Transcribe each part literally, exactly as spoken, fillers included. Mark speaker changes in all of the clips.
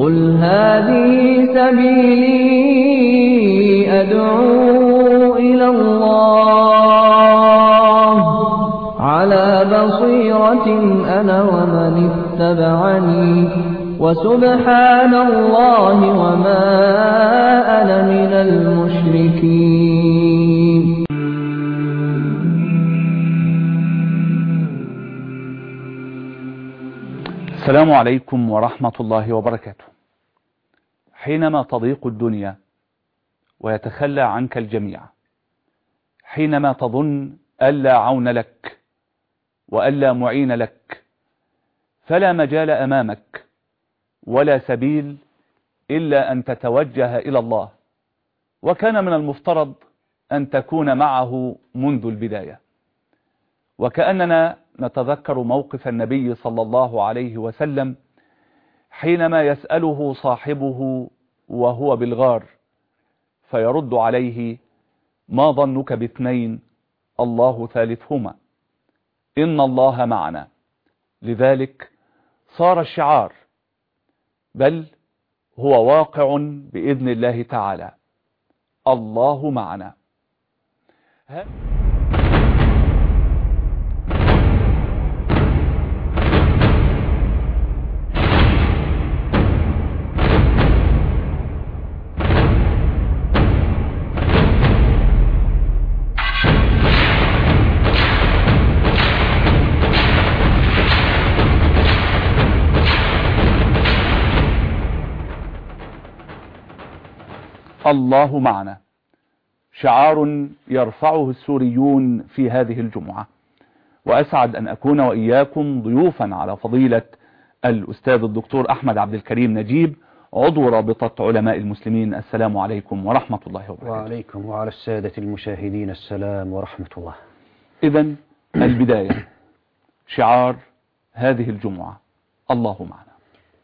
Speaker 1: قل هذه سبيلي أدعو إلى الله على بصيرة أنا ومن اتبعني وسبحان الله وما أنا من المشركين.
Speaker 2: السلام عليكم ورحمة الله وبركاته. حينما تضيق الدنيا ويتخلى عنك الجميع، حينما تظن ألا عون لك وألا معين لك، فلا مجال أمامك ولا سبيل إلا أن تتوجه إلى الله، وكان من المفترض أن تكون معه منذ البداية. وكأننا نتذكر موقف النبي صلى الله عليه وسلم حينما يسأله صاحبه وهو بالغار فيرد عليه: ما ظنك باثنين الله ثالثهما إن الله معنا. لذلك صار الشعار، بل هو واقع بإذن الله تعالى: الله معنا. الله معنا شعار يرفعه السوريون في هذه الجمعة، وأسعد أن أكون وإياكم ضيوفا على فضيلة الأستاذ الدكتور أحمد عبد الكريم نجيب، عضو رابطة علماء المسلمين. السلام عليكم ورحمة الله وبركاته.
Speaker 3: وعليكم وعلى السادة المشاهدين السلام ورحمة الله.
Speaker 2: إذن البداية، شعار هذه الجمعة: الله معنا.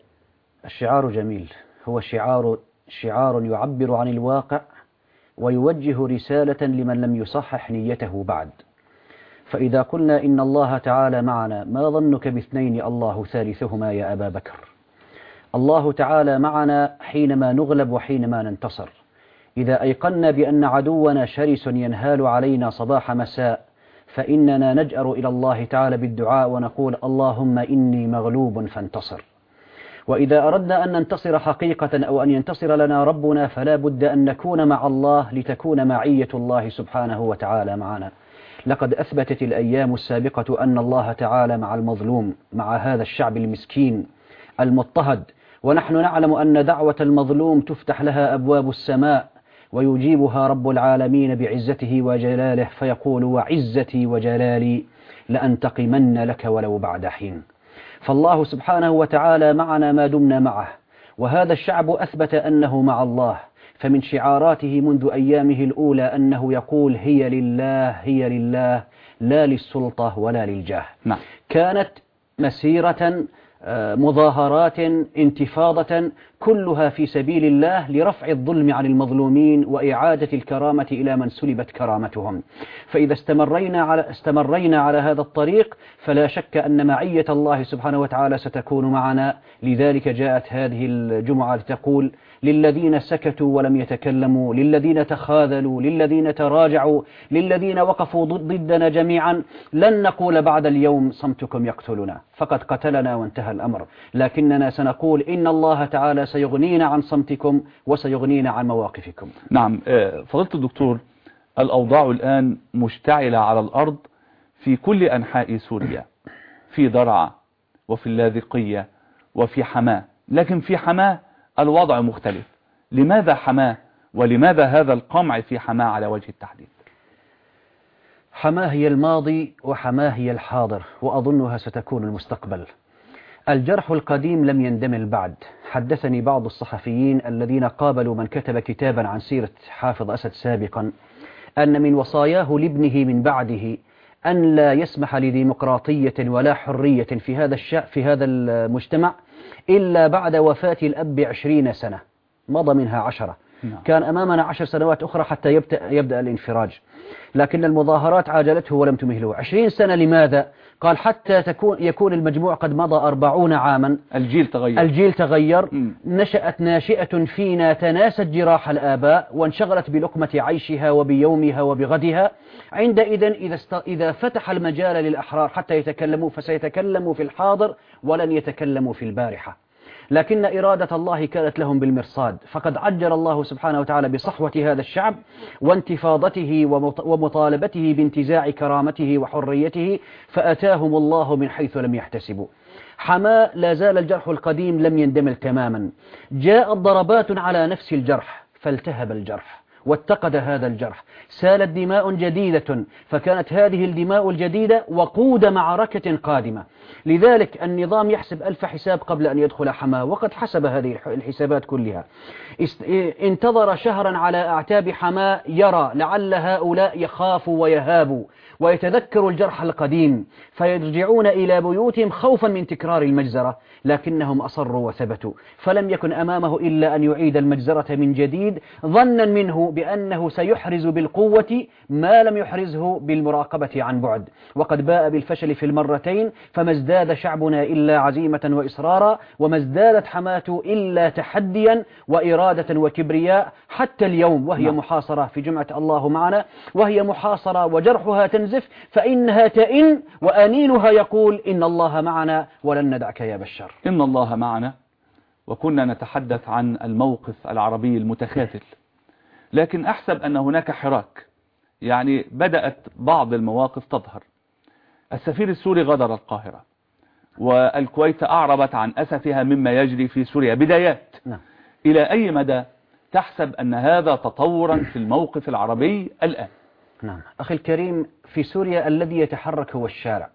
Speaker 3: الشعار جميل، هو شعار شعار يعبر عن الواقع ويوجه رسالة لمن لم يصحح نيته بعد. فإذا قلنا إن الله تعالى معنا، ما ظنك باثنين الله ثالثهما يا أبا بكر؟ الله تعالى معنا حينما نغلب وحينما ننتصر. إذا أيقنا بأن عدونا شرس ينهال علينا صباح مساء، فإننا نجأر إلى الله تعالى بالدعاء ونقول: اللهم إني مغلوب فانتصر. وإذا أردنا أن ننتصر حقيقة أو أن ينتصر لنا ربنا، فلا بد أن نكون مع الله لتكون معية الله سبحانه وتعالى معنا. لقد أثبتت الأيام السابقة أن الله تعالى مع المظلوم، مع هذا الشعب المسكين المضطهد، ونحن نعلم أن دعوة المظلوم تفتح لها أبواب السماء ويجيبها رب العالمين بعزته وجلاله، فيقول: وعزتي وجلالي لأنتقمن لك ولو بعد حين. فالله سبحانه وتعالى معنا ما دمنا معه، وهذا الشعب أثبت أنه مع الله. فمن شعاراته منذ أيامه الأولى أنه يقول: هي لله هي لله، لا للسلطة ولا للجاه.
Speaker 2: نعم.
Speaker 3: كانت مسيرة، مظاهرات، انتفاضة، كلها في سبيل الله لرفع الظلم عن المظلومين وإعادة الكرامة إلى من سلبت كرامتهم. فإذا استمرينا على, استمرينا على هذا الطريق، فلا شك أن معية الله سبحانه وتعالى ستكون معنا. لذلك جاءت هذه الجمعة لتقول: للذين سكتوا ولم يتكلموا، للذين تخاذلوا، للذين تراجعوا، للذين وقفوا ضدنا جميعا، لن نقول بعد اليوم صمتكم يقتلنا، فقد قتلنا وانتهى الأمر، لكننا سنقول إن الله تعالى سيغنينا عن صمتكم وسيغنينا عن مواقفكم.
Speaker 2: نعم. فضيلة الدكتور، الأوضاع الآن مشتعلة على الأرض في كل أنحاء سوريا، في درعا وفي اللاذقية وفي حماة، لكن في حماة الوضع مختلف. لماذا حماة؟ ولماذا هذا القمع في حماة على وجه التحديد؟
Speaker 3: حماة هي الماضي وحماة هي الحاضر، وأظنها ستكون المستقبل. الجرح القديم لم يندمل بعد. حدثني بعض الصحفيين الذين قابلوا من كتب كتابا عن سيرة حافظ أسد سابقا أن من وصاياه لابنه من بعده أن لا يسمح لديمقراطية ولا حرية في هذا الشعب في هذا المجتمع إلا بعد وفاة الأب بعشرين سنة. مضى منها عشرة. نعم. كان أمامنا عشر سنوات أخرى حتى يبدأ, يبدأ الانفراج، لكن المظاهرات عاجلته ولم تمهله. عشرين سنة لماذا؟ قال حتى تكون يكون المجموع قد مضى أربعون عاما،
Speaker 2: الجيل تغير
Speaker 3: الجيل تغير
Speaker 2: م.
Speaker 3: نشأت ناشئة فينا تناست جراح الآباء وانشغلت بلقمة عيشها وبيومها وبغدها. عندئذ إذا, است... إذا فتح المجال للأحرار حتى يتكلموا فسيتكلموا في الحاضر ولن يتكلموا في البارحة، لكن إرادة الله كانت لهم بالمرصاد، فقد عجل الله سبحانه وتعالى بصحوة هذا الشعب وانتفاضته ومطالبته بانتزاع كرامته وحريته، فأتاهم الله من حيث لم يحتسبوا. حماة لا زال الجرح القديم لم يندمل تماما، جاءت ضربات على نفس الجرح فالتهب الجرح واتقد هذا الجرح، سالت دماء جديدة، فكانت هذه الدماء الجديدة وقود معركة قادمة. لذلك النظام يحسب ألف حساب قبل أن يدخل حماة، وقد حسب هذه الحسابات كلها. انتظر شهرا على أعتاب حماة يرى لعل هؤلاء يخافوا ويهابوا ويتذكروا الجرح القديم فيرجعون إلى بيوتهم خوفا من تكرار المجزرة، لكنهم أصروا وثبتوا، فلم يكن أمامه إلا أن يعيد المجزرة من جديد ظنا منه بأنه سيحرز بالقوة ما لم يحرزه بالمراقبة عن بعد، وقد باء بالفشل في المرتين، فما ازداد شعبنا إلا عزيمة وإصرارا، وما ازدادت حماة إلا تحديا وإرادة وكبرياء حتى اليوم، وهي محاصرة في جمعة الله معنا، وهي محاصرة وجرحها تنزف، فإنها تئن وأنينها يقول إن الله معنا ولن ندعك يا بشار.
Speaker 2: إن الله معنا. وكنا نتحدث عن الموقف العربي المتخاذل، لكن أحسب أن هناك حراك، يعني بدأت بعض المواقف تظهر. السفير السوري غادر القاهرة، والكويت أعربت عن أسفها مما يجري في سوريا بدايات.
Speaker 3: نعم.
Speaker 2: إلى أي مدى تحسب أن هذا تطورا في الموقف العربي الآن؟
Speaker 3: نعم أخي الكريم، في سوريا الذي يتحرك هو الشارع،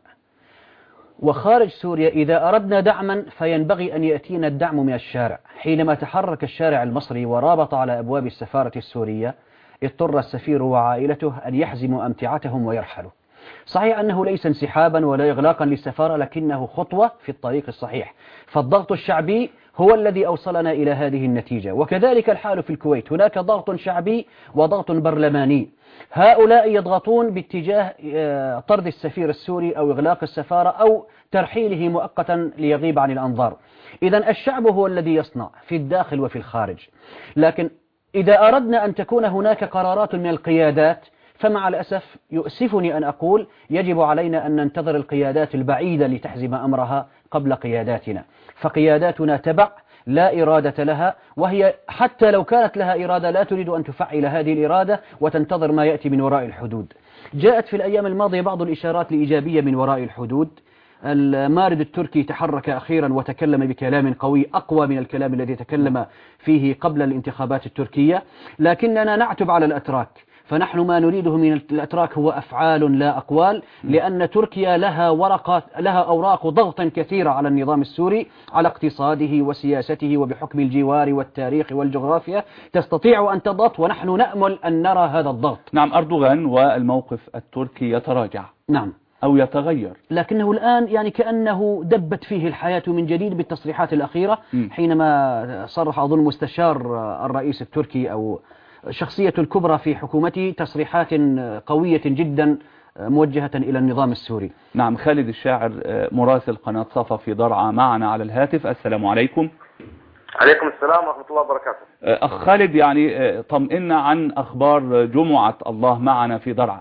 Speaker 3: وخارج سوريا إذا أردنا دعما فينبغي أن يأتينا الدعم من الشارع. حينما تحرك الشارع المصري ورابط على أبواب السفارة السورية، اضطر السفير وعائلته أن يحزموا أمتعتهم ويرحلوا. صحيح أنه ليس انسحابا ولا إغلاقا للسفارة، لكنه خطوة في الطريق الصحيح، فالضغط الشعبي هو الذي أوصلنا إلى هذه النتيجة. وكذلك الحال في الكويت، هناك ضغط شعبي وضغط برلماني، هؤلاء يضغطون باتجاه طرد السفير السوري أو إغلاق السفارة أو ترحيله مؤقتا ليغيب عن الأنظار. إذن الشعب هو الذي يصنع في الداخل وفي الخارج، لكن إذا أردنا أن تكون هناك قرارات من القيادات فمع الأسف يؤسفني أن أقول يجب علينا أن ننتظر القيادات البعيدة لتحزم أمرها قبل قياداتنا، فقياداتنا تبع لا إرادة لها، وهي حتى لو كانت لها إرادة لا تريد أن تفعل هذه الإرادة وتنتظر ما يأتي من وراء الحدود. جاءت في الأيام الماضية بعض الإشارات الإيجابية من وراء الحدود. المارد التركي تحرك أخيرا وتكلم بكلام قوي أقوى من الكلام الذي تكلم فيه قبل الانتخابات التركية، لكننا نعتب على الأتراك، فنحن ما نريده من الأتراك هو أفعال لا أقوال، لأن تركيا لها ورقات لها أوراق ضغط كثيرة على النظام السوري، على اقتصاده وسياسته وبحكم الجوار والتاريخ والجغرافيا تستطيع أن تضغط، ونحن نأمل أن نرى هذا الضغط.
Speaker 2: نعم، أردوغان والموقف التركي يتراجع
Speaker 3: نعم
Speaker 2: أو يتغير،
Speaker 3: لكنه الآن يعني كأنه دبت فيه الحياة من جديد بالتصريحات الأخيرة، م. حينما صرح أظن مستشار الرئيس التركي أو شخصية كبرى في حكومته تصريحات قوية جدا موجهة إلى النظام السوري.
Speaker 2: نعم. خالد الشاعر مراسل قناة صفا في درعا معنا على الهاتف. السلام عليكم.
Speaker 4: عليكم السلام ورحمة الله وبركاته.
Speaker 2: أخ خالد، يعني طمئنا عن أخبار جمعة الله معنا في درعا.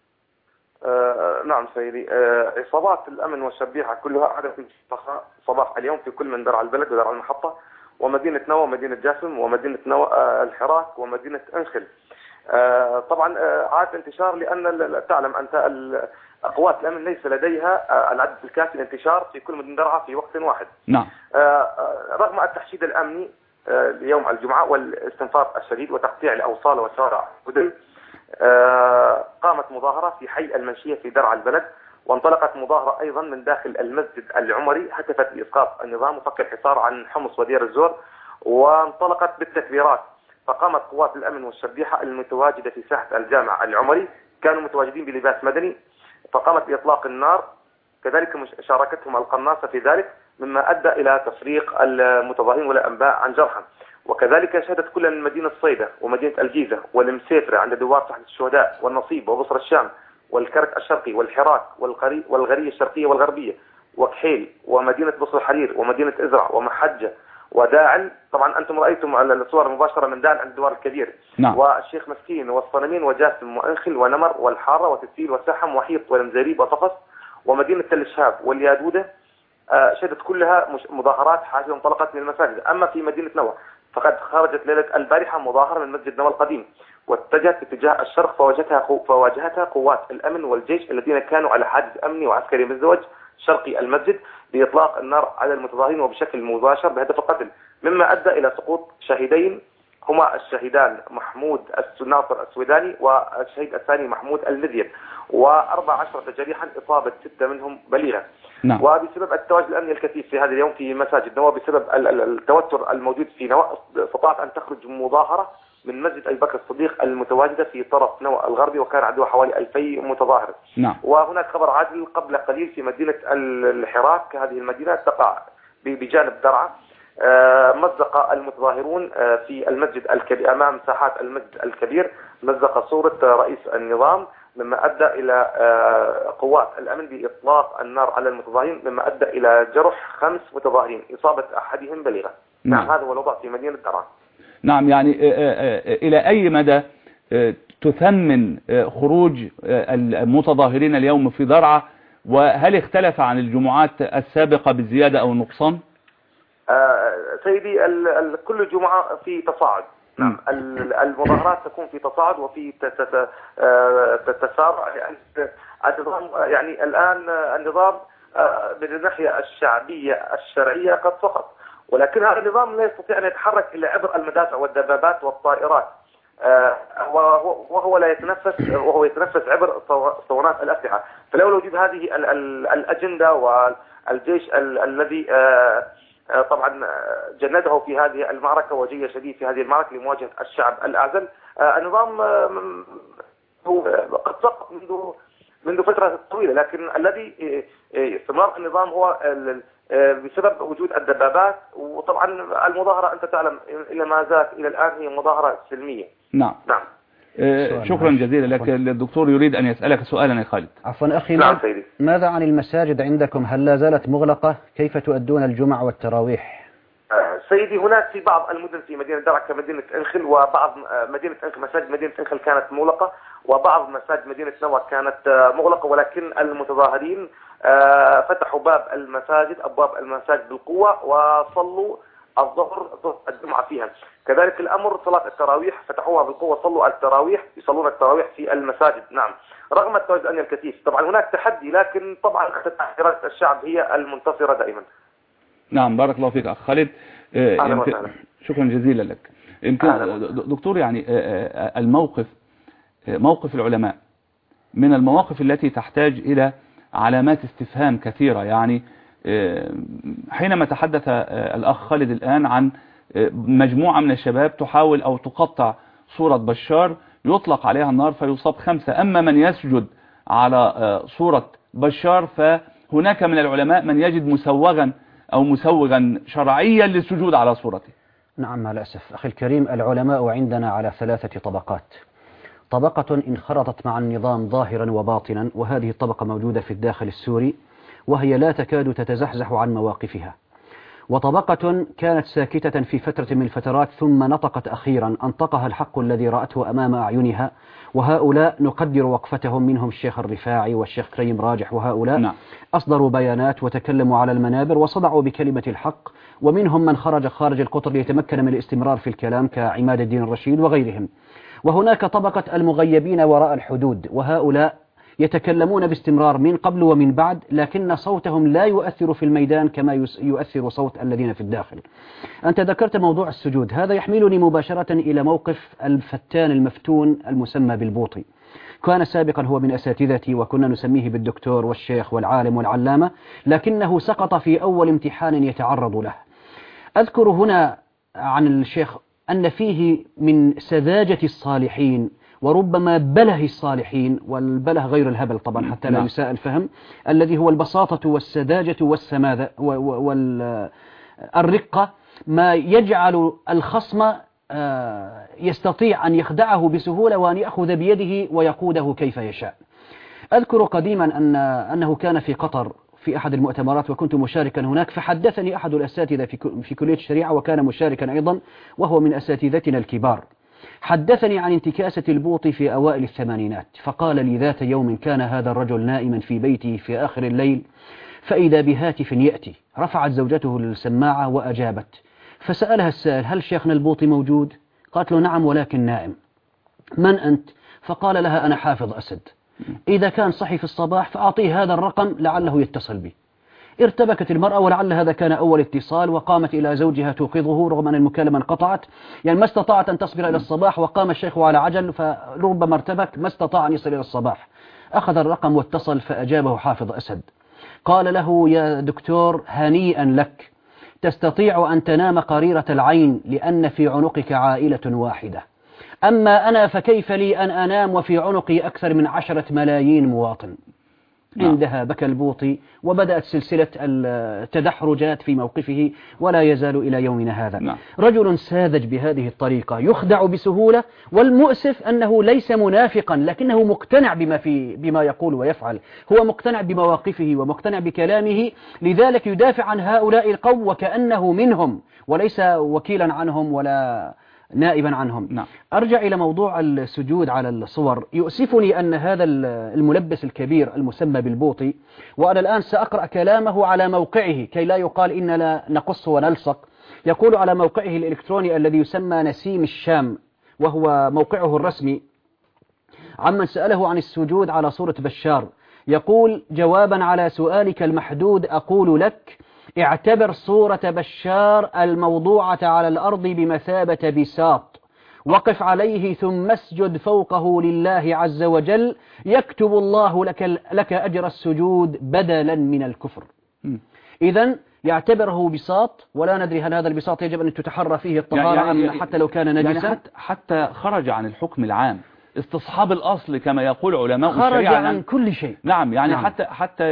Speaker 4: آه نعم سيدي، آه إصابات الأمن والشبيحة كلها عادت صباح اليوم في كل من درعا البلد ودرعا المحطة ومدينة نوى ومدينة جاسم ومدينة نوى آه الحراك ومدينة أنخل. آه طبعا آه عاد انتشار، لأن تعلم أنت قوات الأمن ليس لديها آه العدد الكافي للانتشار في كل مدينة درعا في وقت واحد.
Speaker 2: نعم.
Speaker 4: آه رغم التحشيد الأمني آه ليوم الجمعة والاستنفار الشديد وتقطيع الأوصال وشوارع مدن، آه قامت مظاهرة في حي المنشية في درعا البلد، وانطلقت مظاهرة أيضا من داخل المسجد العمري هتفت بإسقاط النظام وفك الحصار عن حمص ودير الزور، وانطلقت بالتكبيرات. فقامت قوات الأمن والشبيحة المتواجدة في ساحة الجامع العمري، كانوا متواجدين بلباس مدني، فقامت بإطلاق النار، كذلك شاركتهم القناصة في ذلك، مما أدى إلى تفريق المتظاهرين والأنباء عن جرحى. وكذلك شهدت كل من مدينة صيدا ومدينة الجيزة والمسيفرة عند دوار صحن الشهداء والنصيب وبصر الشام والكرك الشرقي والحراك والغرية الشرقية والغربية وكحيل ومدينة بصر الحرير ومدينة إزرع ومحجة وداعل. طبعا أنتم رأيتم الصور المباشرة من داعل عند الدوار الكبير.
Speaker 2: نعم.
Speaker 4: والشيخ مسكين والصنمين وجاسم وأنخل ونمر والحارة وتسيل وسحم وحيط والمزاريب وطفص ومدينة تل الشهاب واليادودة. شهدت كلها مظاهرات حاشدة انطلقت من المساجد. أما في مدينة نوى فقد خرجت ليلة البارحة مظاهرة من مسجد نوى القديم واتجهت باتجاه الشرق فواجهتها فواجهتها قوات الأمن والجيش الذين كانوا على حاجز أمني وعسكري مزدوج شرقي المسجد بإطلاق النار على المتظاهرين وبشكل مباشر بهدف القتل، مما أدى إلى سقوط شهيدين هما الشهيدان محمود الناصر السويداني والشهيد الثاني محمود المذيب، وأربع عشرة جريحا إصابة ستة منهم بليغا.
Speaker 2: نعم.
Speaker 4: وبسبب التواجد الأمني الكثيف في هذا اليوم في مساجد نوى بسبب التوتر الموجود في نوى استطاعت أن تخرج مظاهرة من مسجد أبي بكر الصديق المتواجدة في طرف نوى الغربي وكان عدوها حوالي ألفي متظاهر.
Speaker 2: نعم.
Speaker 4: وهناك خبر عاجل قبل قليل في مدينة الحراك، هذه المدينة تقع بجانب درعا. مزق المتظاهرون في المسجد الكبير أمام ساحات المسجد الكبير مزق صورة رئيس النظام، مما أدى إلى قوات الأمن بإطلاق النار على المتظاهرين، مما أدى إلى جرح خمس متظاهرين إصابة أحدهم بليغة. نعم. نعم هذا هو الوضع في مدينة درعا.
Speaker 2: نعم. يعني إلى أي مدى تثمن خروج المتظاهرين اليوم في درعا، وهل اختلف عن الجمعات السابقة بالزيادة أو النقصان؟
Speaker 4: آه سيدي ال ال كل جمعة في تصاعد. نعم. المظاهرات تكون في تصاعد وفي تسارع. يعني النظام يعني الآن النظام من الناحية الشعبية الشرعية قد سقط، ولكن هذا النظام لا يستطيع أن يتحرك إلا عبر المدافع والدبابات والطائرات، وهو لا يتنفس وهو يتنفس عبر اسطوانات الأسلحة. فلولا وجود هذه ال ال الأجندة والجيش الذي طبعا جنده في هذه المعركة وجي شديد في هذه المعركة لمواجهة الشعب الأعزل، النظام هو قد سقط منذ منذ فترة طويلة، لكن الذي استمرار النظام هو بسبب وجود الدبابات. وطبعا المظاهرة أنت تعلم إلى ما زالت إلى الآن هي مظاهرة سلمية.
Speaker 2: نعم.
Speaker 4: نعم.
Speaker 2: آه شكرا جزيلا لك. الدكتور يريد أن يسألك سؤالا يا خالد.
Speaker 3: عفوا أخي.
Speaker 4: نعم سيدي.
Speaker 3: ماذا عن المساجد عندكم؟ هل لا زالت مغلقة؟ كيف تؤدون الجمع والتراويح؟
Speaker 4: آه سيدي هناك في بعض المدن في مدينة درعا كمدينة أنخل وبعض مدينة أنخل مساجد مدينة أنخل كانت مغلقة، وبعض مساجد مدينة نوى كانت مغلقة، ولكن المتظاهرين فتحوا باب المساجد أبواب المساجد بالقوة وصلوا الظهر الجمعة فيها. كذلك الأمر صلاة التراويح فتحوها بالقوة، صلوا التراويح يصلون التراويح في المساجد. نعم رغم التواجد الأمني الكثيف. طبعا هناك تحدي، لكن طبعا إرادة الشعب هي المنتصرة دائما.
Speaker 2: نعم بارك الله فيك أخ خالد.
Speaker 4: أهلا وسهلا.
Speaker 2: شكرا جزيلا لك. يمكن دكتور يعني الموقف موقف العلماء من المواقف التي تحتاج إلى علامات استفهام كثيرة. يعني حينما تحدث الأخ خالد الآن عن مجموعة من الشباب تحاول أو تقطع صورة بشار يطلق عليها النار فيصاب خمسة، أما من يسجد على صورة بشار فهناك من العلماء من يجد مسوغا أو مسوغا شرعيا للسجود على صورته.
Speaker 3: نعم مع الأسف أخي الكريم، العلماء عندنا على ثلاثة طبقات. طبقة انخرطت مع النظام ظاهرا وباطنا، وهذه الطبقة موجودة في الداخل السوري وهي لا تكاد تتزحزح عن مواقفها. وطبقة كانت ساكتة في فترة من الفترات ثم نطقت أخيرا، أنطقها الحق الذي رأته أمام أعينها، وهؤلاء نقدر وقفتهم، منهم الشيخ الرفاعي والشيخ كريم راجح، وهؤلاء نعم. أصدروا بيانات وتكلموا على المنابر وصدعوا بكلمة الحق، ومنهم من خرج خارج القطر ليتمكن من الاستمرار في الكلام كعماد الدين الرشيد وغيرهم. وهناك طبقة المغيبين وراء الحدود، وهؤلاء يتكلمون باستمرار من قبل ومن بعد، لكن صوتهم لا يؤثر في الميدان كما يؤثر صوت الذين في الداخل. أنت ذكرت موضوع السجود، هذا يحملني مباشرة إلى موقف الفتان المفتون المسمى بالبوطي. كان سابقا هو من أساتذتي وكنا نسميه بالدكتور والشيخ والعالم والعلامة، لكنه سقط في أول امتحان يتعرض له. أذكر هنا عن الشيخ أن فيه من سذاجة الصالحين وربما بله الصالحين، والبله غير الهبل طبعا حتى لا يساء الفهم، الذي هو البساطة والسذاجة والسماذة والرقة، ما يجعل الخصم يستطيع أن يخدعه بسهولة وأن يأخذ بيده ويقوده كيف يشاء. أذكر قديما أن أنه كان في قطر في أحد المؤتمرات وكنت مشاركا هناك، فحدثني أحد الأساتذة في كلية الشريعة وكان مشاركا أيضا وهو من أساتذتنا الكبار، حدثني عن انتكاسة البوطي في أوائل الثمانينات، فقال لي ذات يوم كان هذا الرجل نائما في بيته في آخر الليل فإذا بهاتف يأتي، رفعت زوجته السماعة وأجابت، فسألها السائل هل شيخنا البوطي موجود؟ قالت له نعم ولكن نائم. من أنت؟ فقال لها أنا حافظ أسد، إذا كان صحي في الصباح فأعطيه هذا الرقم لعله يتصل بي. ارتبكت المرأة ولعل هذا كان أول اتصال، وقامت إلى زوجها توقظه رغم أن المكالمة انقطعت، يعني ما استطاعت أن تصبر إلى الصباح، وقام الشيخ على عجل فربما ارتبك ما استطاع أن يصل إلى الصباح. أخذ الرقم واتصل فأجابه حافظ أسد، قال له يا دكتور هنيئا لك، تستطيع أن تنام قريرة العين لأن في عنقك عائلة واحدة، أما أنا فكيف لي أن أنام وفي عنقي أكثر من عشرة ملايين مواطن. نعم. عندها بكى البوطي وبدأت سلسلة التدحرجات في موقفه ولا يزال إلى يومنا هذا. نعم. رجل ساذج بهذه الطريقة يخدع بسهولة، والمؤسف أنه ليس منافقا لكنه مقتنع بما, في بما يقول ويفعل، هو مقتنع بمواقفه ومقتنع بكلامه، لذلك يدافع عن هؤلاء القوم وكأنه منهم وليس وكيلا عنهم ولا نائبا عنهم. نعم. أرجع إلى موضوع السجود على الصور. يؤسفني أن هذا الملبس الكبير المسمى بالبوطي، وأنا الآن سأقرأ كلامه على موقعه كي لا يقال إننا نقص ونلصق، يقول على موقعه الإلكتروني الذي يسمى نسيم الشام وهو موقعه الرسمي، عمن سأله عن السجود على صورة بشار، يقول جوابا على سؤالك المحدود أقول لك اعتبر صورة بشار الموضوعة على الأرض بمثابة بساط، وقف عليه ثم اسجد فوقه لله عز وجل يكتب الله لك, لك أجر السجود بدلا من الكفر. إذن يعتبره بساط، ولا ندري هل هذا البساط يجب أن تتحرى فيه الطهارة يعني يعني حتى لو كان نجسا، يعني حتى,
Speaker 2: حتى خرج عن الحكم العام، استصحاب الأصل كما يقول علماء
Speaker 3: الشريعة،
Speaker 2: خرج
Speaker 3: عن كل شيء.
Speaker 2: نعم يعني
Speaker 3: نعم.
Speaker 2: حتى حتى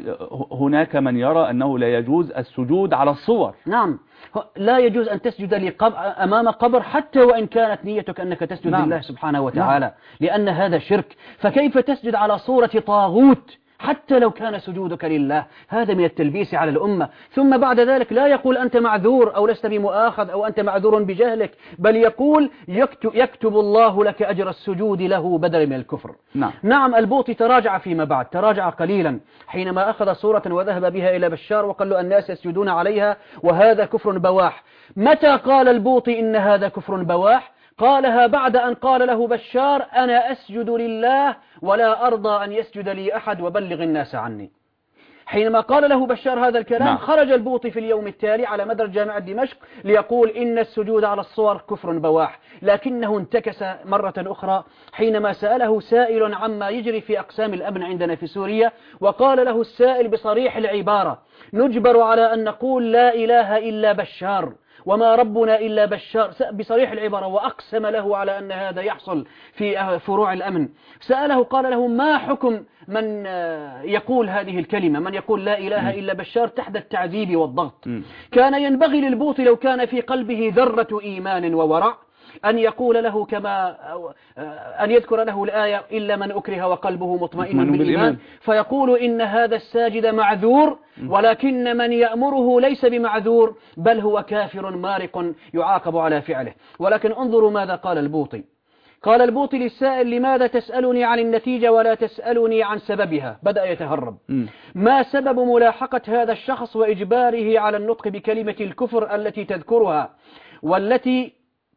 Speaker 2: هناك من يرى أنه لا يجوز السجود على الصور.
Speaker 3: نعم، لا يجوز أن تسجد أمام قبر حتى وإن كانت نيتك أنك تسجد نعم. لله سبحانه وتعالى. نعم. لأن هذا شرك، فكيف تسجد على صورة طاغوت حتى لو كان سجودك لله؟ هذا من التلبيس على الأمة. ثم بعد ذلك لا يقول أنت معذور أو لست بمؤاخذ أو أنت معذور بجهلك، بل يقول يكتب, يكتب الله لك أجر السجود له بدل من الكفر. نعم, نعم البوطي تراجع فيما بعد، تراجع قليلا حينما أخذ صورة وذهب بها إلى بشار وقال له الناس يسجدون عليها وهذا كفر بواح. متى قال البوطي إن هذا كفر بواح؟ قالها بعد أن قال له بشار أنا أسجد لله ولا أرضى أن يسجد لي أحد وبلغ الناس عني. حينما قال له بشار هذا الكلام نعم. خرج البوطي في اليوم التالي على مدرج جامعة دمشق ليقول إن السجود على الصور كفر بواح، لكنه انتكس مرة أخرى حينما سأله سائل عما يجري في أقسام الأمن عندنا في سوريا، وقال له السائل بصريح العبارة نجبر على أن نقول لا إله إلا بشار وما ربنا إلا بشار، بصريح العبارة، وأقسم له على أن هذا يحصل في فروع الأمن. سأله قال له ما حكم من يقول هذه الكلمة، من يقول لا إله إلا بشار تحت التعذيب والضغط؟ كان ينبغي للبوطي لو كان في قلبه ذرة إيمان وورع أن يقول له كما أن يذكر له الآية إلا من أكره وقلبه مطمئن بالإيمان، فيقول إن هذا الساجد معذور ولكن من يأمره ليس بمعذور بل هو كافر مارق يعاقب على فعله. ولكن انظروا ماذا قال البوطي. قال البوطي للسائل لماذا تسألني عن النتيجة ولا تسألني عن سببها؟ بدأ يتهرب. ما سبب ملاحقة هذا الشخص وإجباره على النطق بكلمة الكفر التي تذكرها والتي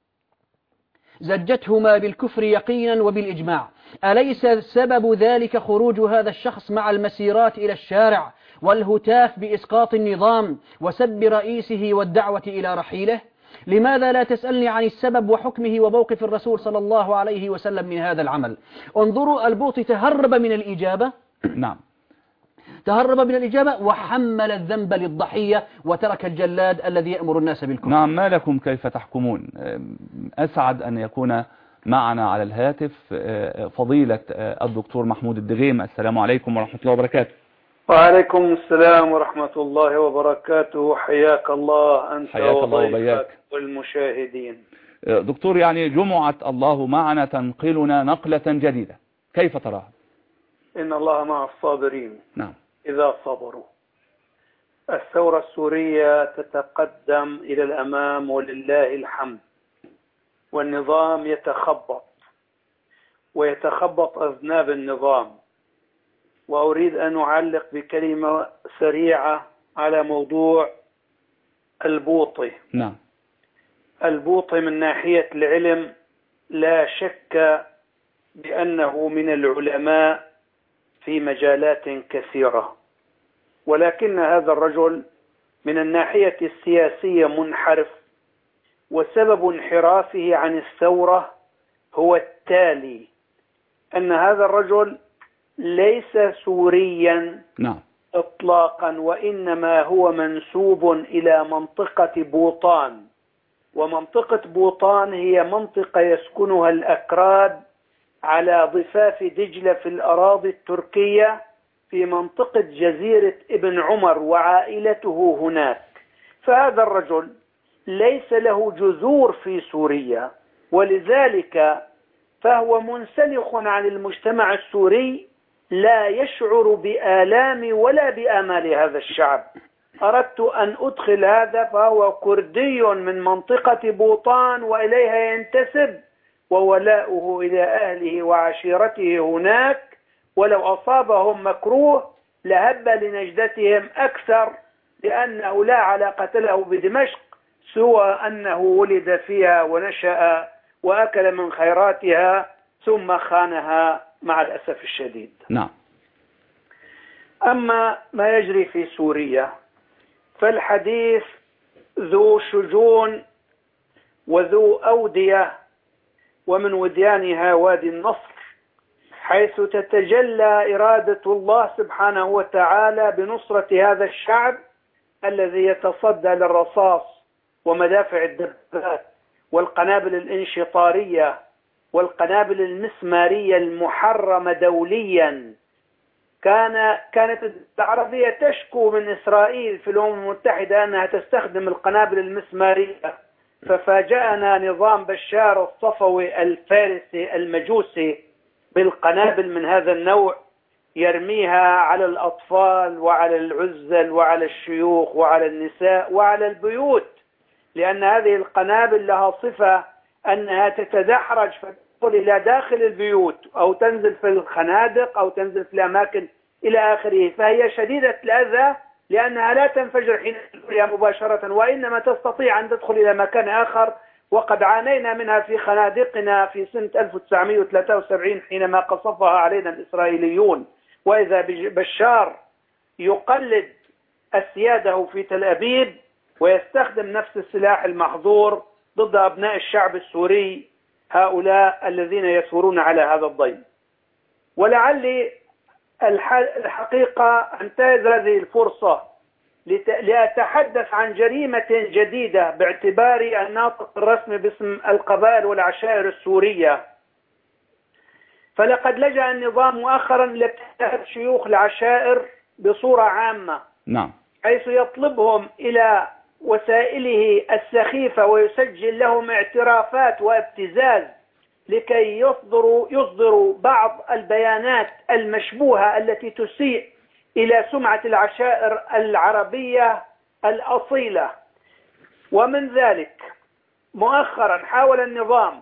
Speaker 3: زجتهما بالكفر يقينا وبالإجماع؟ أليس سبب ذلك خروج هذا الشخص مع المسيرات إلى الشارع والهتاف بإسقاط النظام وسب رئيسه والدعوة إلى رحيله؟ لماذا لا تسألني عن السبب وحكمه وموقف الرسول صلى الله عليه وسلم من هذا العمل؟ انظروا البوطي تهرب من الإجابة.
Speaker 2: نعم
Speaker 3: تهرب من الإجابة وحمل الذنب للضحية وترك الجلاد الذي يأمر الناس بالكفر.
Speaker 2: نعم ما لكم كيف تحكمون؟ أسعد أن يكون معنا على الهاتف فضيلة الدكتور محمود الدغيم. السلام عليكم ورحمة الله وبركاته.
Speaker 5: وعليكم السلام ورحمة الله وبركاته. حياك الله أنت وضيفك والمشاهدين.
Speaker 2: دكتور يعني جمعة الله معنا تنقلنا نقلة جديدة، كيف تراها؟
Speaker 5: إن الله مع الصابرين
Speaker 2: نعم.
Speaker 5: إذا صبروا. الثورة السورية تتقدم إلى الأمام ولله الحمد، والنظام يتخبط ويتخبط أذناب النظام. وأريد أن أعلق بكلمة سريعة على موضوع البوطي.
Speaker 2: نعم.
Speaker 5: البوطي من ناحية العلم لا شك بأنه من العلماء في مجالات كثيرة، ولكن هذا الرجل من الناحية السياسية منحرف، وسبب انحرافه عن الثورة هو التالي: أن هذا الرجل ليس سوريا
Speaker 2: نعم.
Speaker 5: إطلاقا، وإنما هو منسوب إلى منطقة بوطان. ومنطقة بوطان هي منطقة يسكنها الأكراد على ضفاف دجلة في الأراضي التركية في منطقة جزيرة ابن عمر، وعائلته هناك. فهذا الرجل ليس له جذور في سوريا، ولذلك فهو منسلخ عن المجتمع السوري، لا يشعر بآلام ولا بآمال هذا الشعب. أردت أن أدخل هذا، فهو كردي من منطقة بوطان وإليها ينتسب، وولاؤه إلى أهله وعشيرته هناك، ولو أصابهم مكروه لهب لنجدتهم أكثر، لأنه لا علاقة له بدمشق سوى أنه ولد فيها ونشأ وأكل من خيراتها ثم خانها مع الأسف الشديد.
Speaker 2: نعم.
Speaker 5: أما ما يجري في سوريا فالحديث ذو شجون وذو أودية، ومن وديانها وادي النصر، حيث تتجلى إرادة الله سبحانه وتعالى بنصرة هذا الشعب الذي يتصدى للرصاص ومدافع الدبابات والقنابل الانشطارية والقنابل المسمارية المحرمة دوليا. كان كانت العربية تشكو من إسرائيل في الأمم المتحدة أنها تستخدم القنابل المسمارية، ففاجأنا نظام بشار الصفوي الفارسي المجوسي بالقنابل من هذا النوع، يرميها على الأطفال وعلى العزل وعلى الشيوخ وعلى النساء وعلى البيوت، لأن هذه القنابل لها صفة أنها تتدحرج فتدخل إلى داخل البيوت أو تنزل في الخنادق أو تنزل في الأماكن إلى آخره. فهي شديدة الأذى لأنها لا تنفجر حين تدخلها مباشرة، وإنما تستطيع أن تدخل إلى مكان آخر. وقد عانينا منها في خنادقنا في سنة ألف وتسعمئة وثلاثة وسبعين حينما قصفها علينا الإسرائيليون. وإذا بشار يقلد أسياده في تل أبيب ويستخدم نفس السلاح المحظور ضد أبناء الشعب السوري، هؤلاء الذين يثورون على هذا الضيم. ولعلي الحقيقة أنتهز هذه الفرصة لأتحدث عن جريمة جديدة باعتباري الناطق الرسمي باسم القبائل والعشائر السورية. فلقد لجأ النظام مؤخرا لابتزاز شيوخ العشائر بصورة عامة.
Speaker 2: نعم.
Speaker 5: حيث يطلبهم إلى وسائله السخيفة ويسجل لهم اعترافات وابتزاز لكي يصدروا يصدروا بعض البيانات المشبوهة التي تسيء إلى سمعة العشائر العربية الأصيلة. ومن ذلك مؤخرا حاول النظام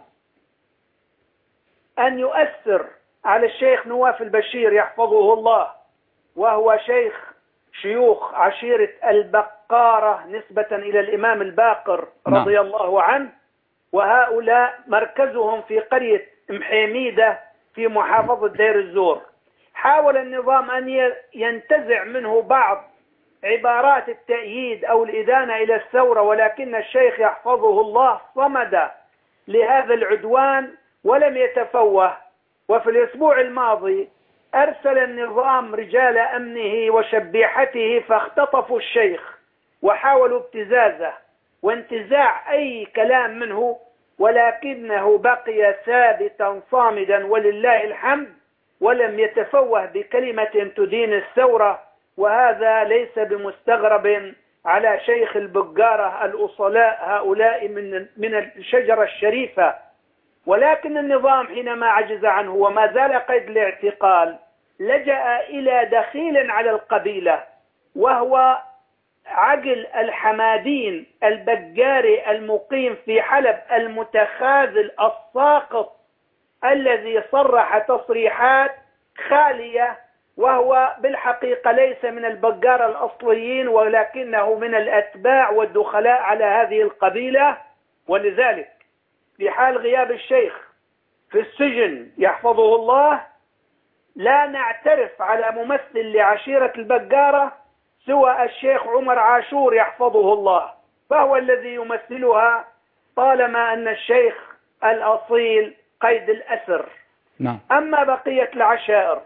Speaker 5: أن يؤثر على الشيخ نواف البشير يحفظه الله، وهو شيخ شيوخ عشيرة البقارة نسبة إلى الإمام الباقر رضي نعم. الله عنه، وهؤلاء مركزهم في قرية محيميدة في محافظة دير الزور. حاول النظام أن ينتزع منه بعض عبارات التأييد أو الإدانة إلى الثورة، ولكن الشيخ يحفظه الله صمد لهذا العدوان ولم يتفوه. وفي الأسبوع الماضي أرسل النظام رجال أمنه وشبيحته فاختطفوا الشيخ وحاولوا ابتزازه وانتزاع أي كلام منه، ولكنه بقي ثابتا صامدا ولله الحمد، ولم يتفوه بكلمة تدين الثورة. وهذا ليس بمستغرب على شيخ البقارة الأصلاء هؤلاء من من الشجرة الشريفة. ولكن النظام حينما عجز عنه وما زال قيد الاعتقال لجأ إلى دخيل على القبيلة، وهو عقل الحمادين البجاري المقيم في حلب المتخاذل الساقط الذي صرح تصريحات خالية، وهو بالحقيقة ليس من البجار الأصليين ولكنه من الأتباع والدخلاء على هذه القبيلة. ولذلك في حال غياب الشيخ في السجن يحفظه الله لا نعترف على ممثل لعشيرة البجارة سوى الشيخ عمر عاشور يحفظه الله، فهو الذي يمثلها طالما أن الشيخ الأصيل قيد الأسر.
Speaker 2: نعم.
Speaker 5: أما بقية العشائر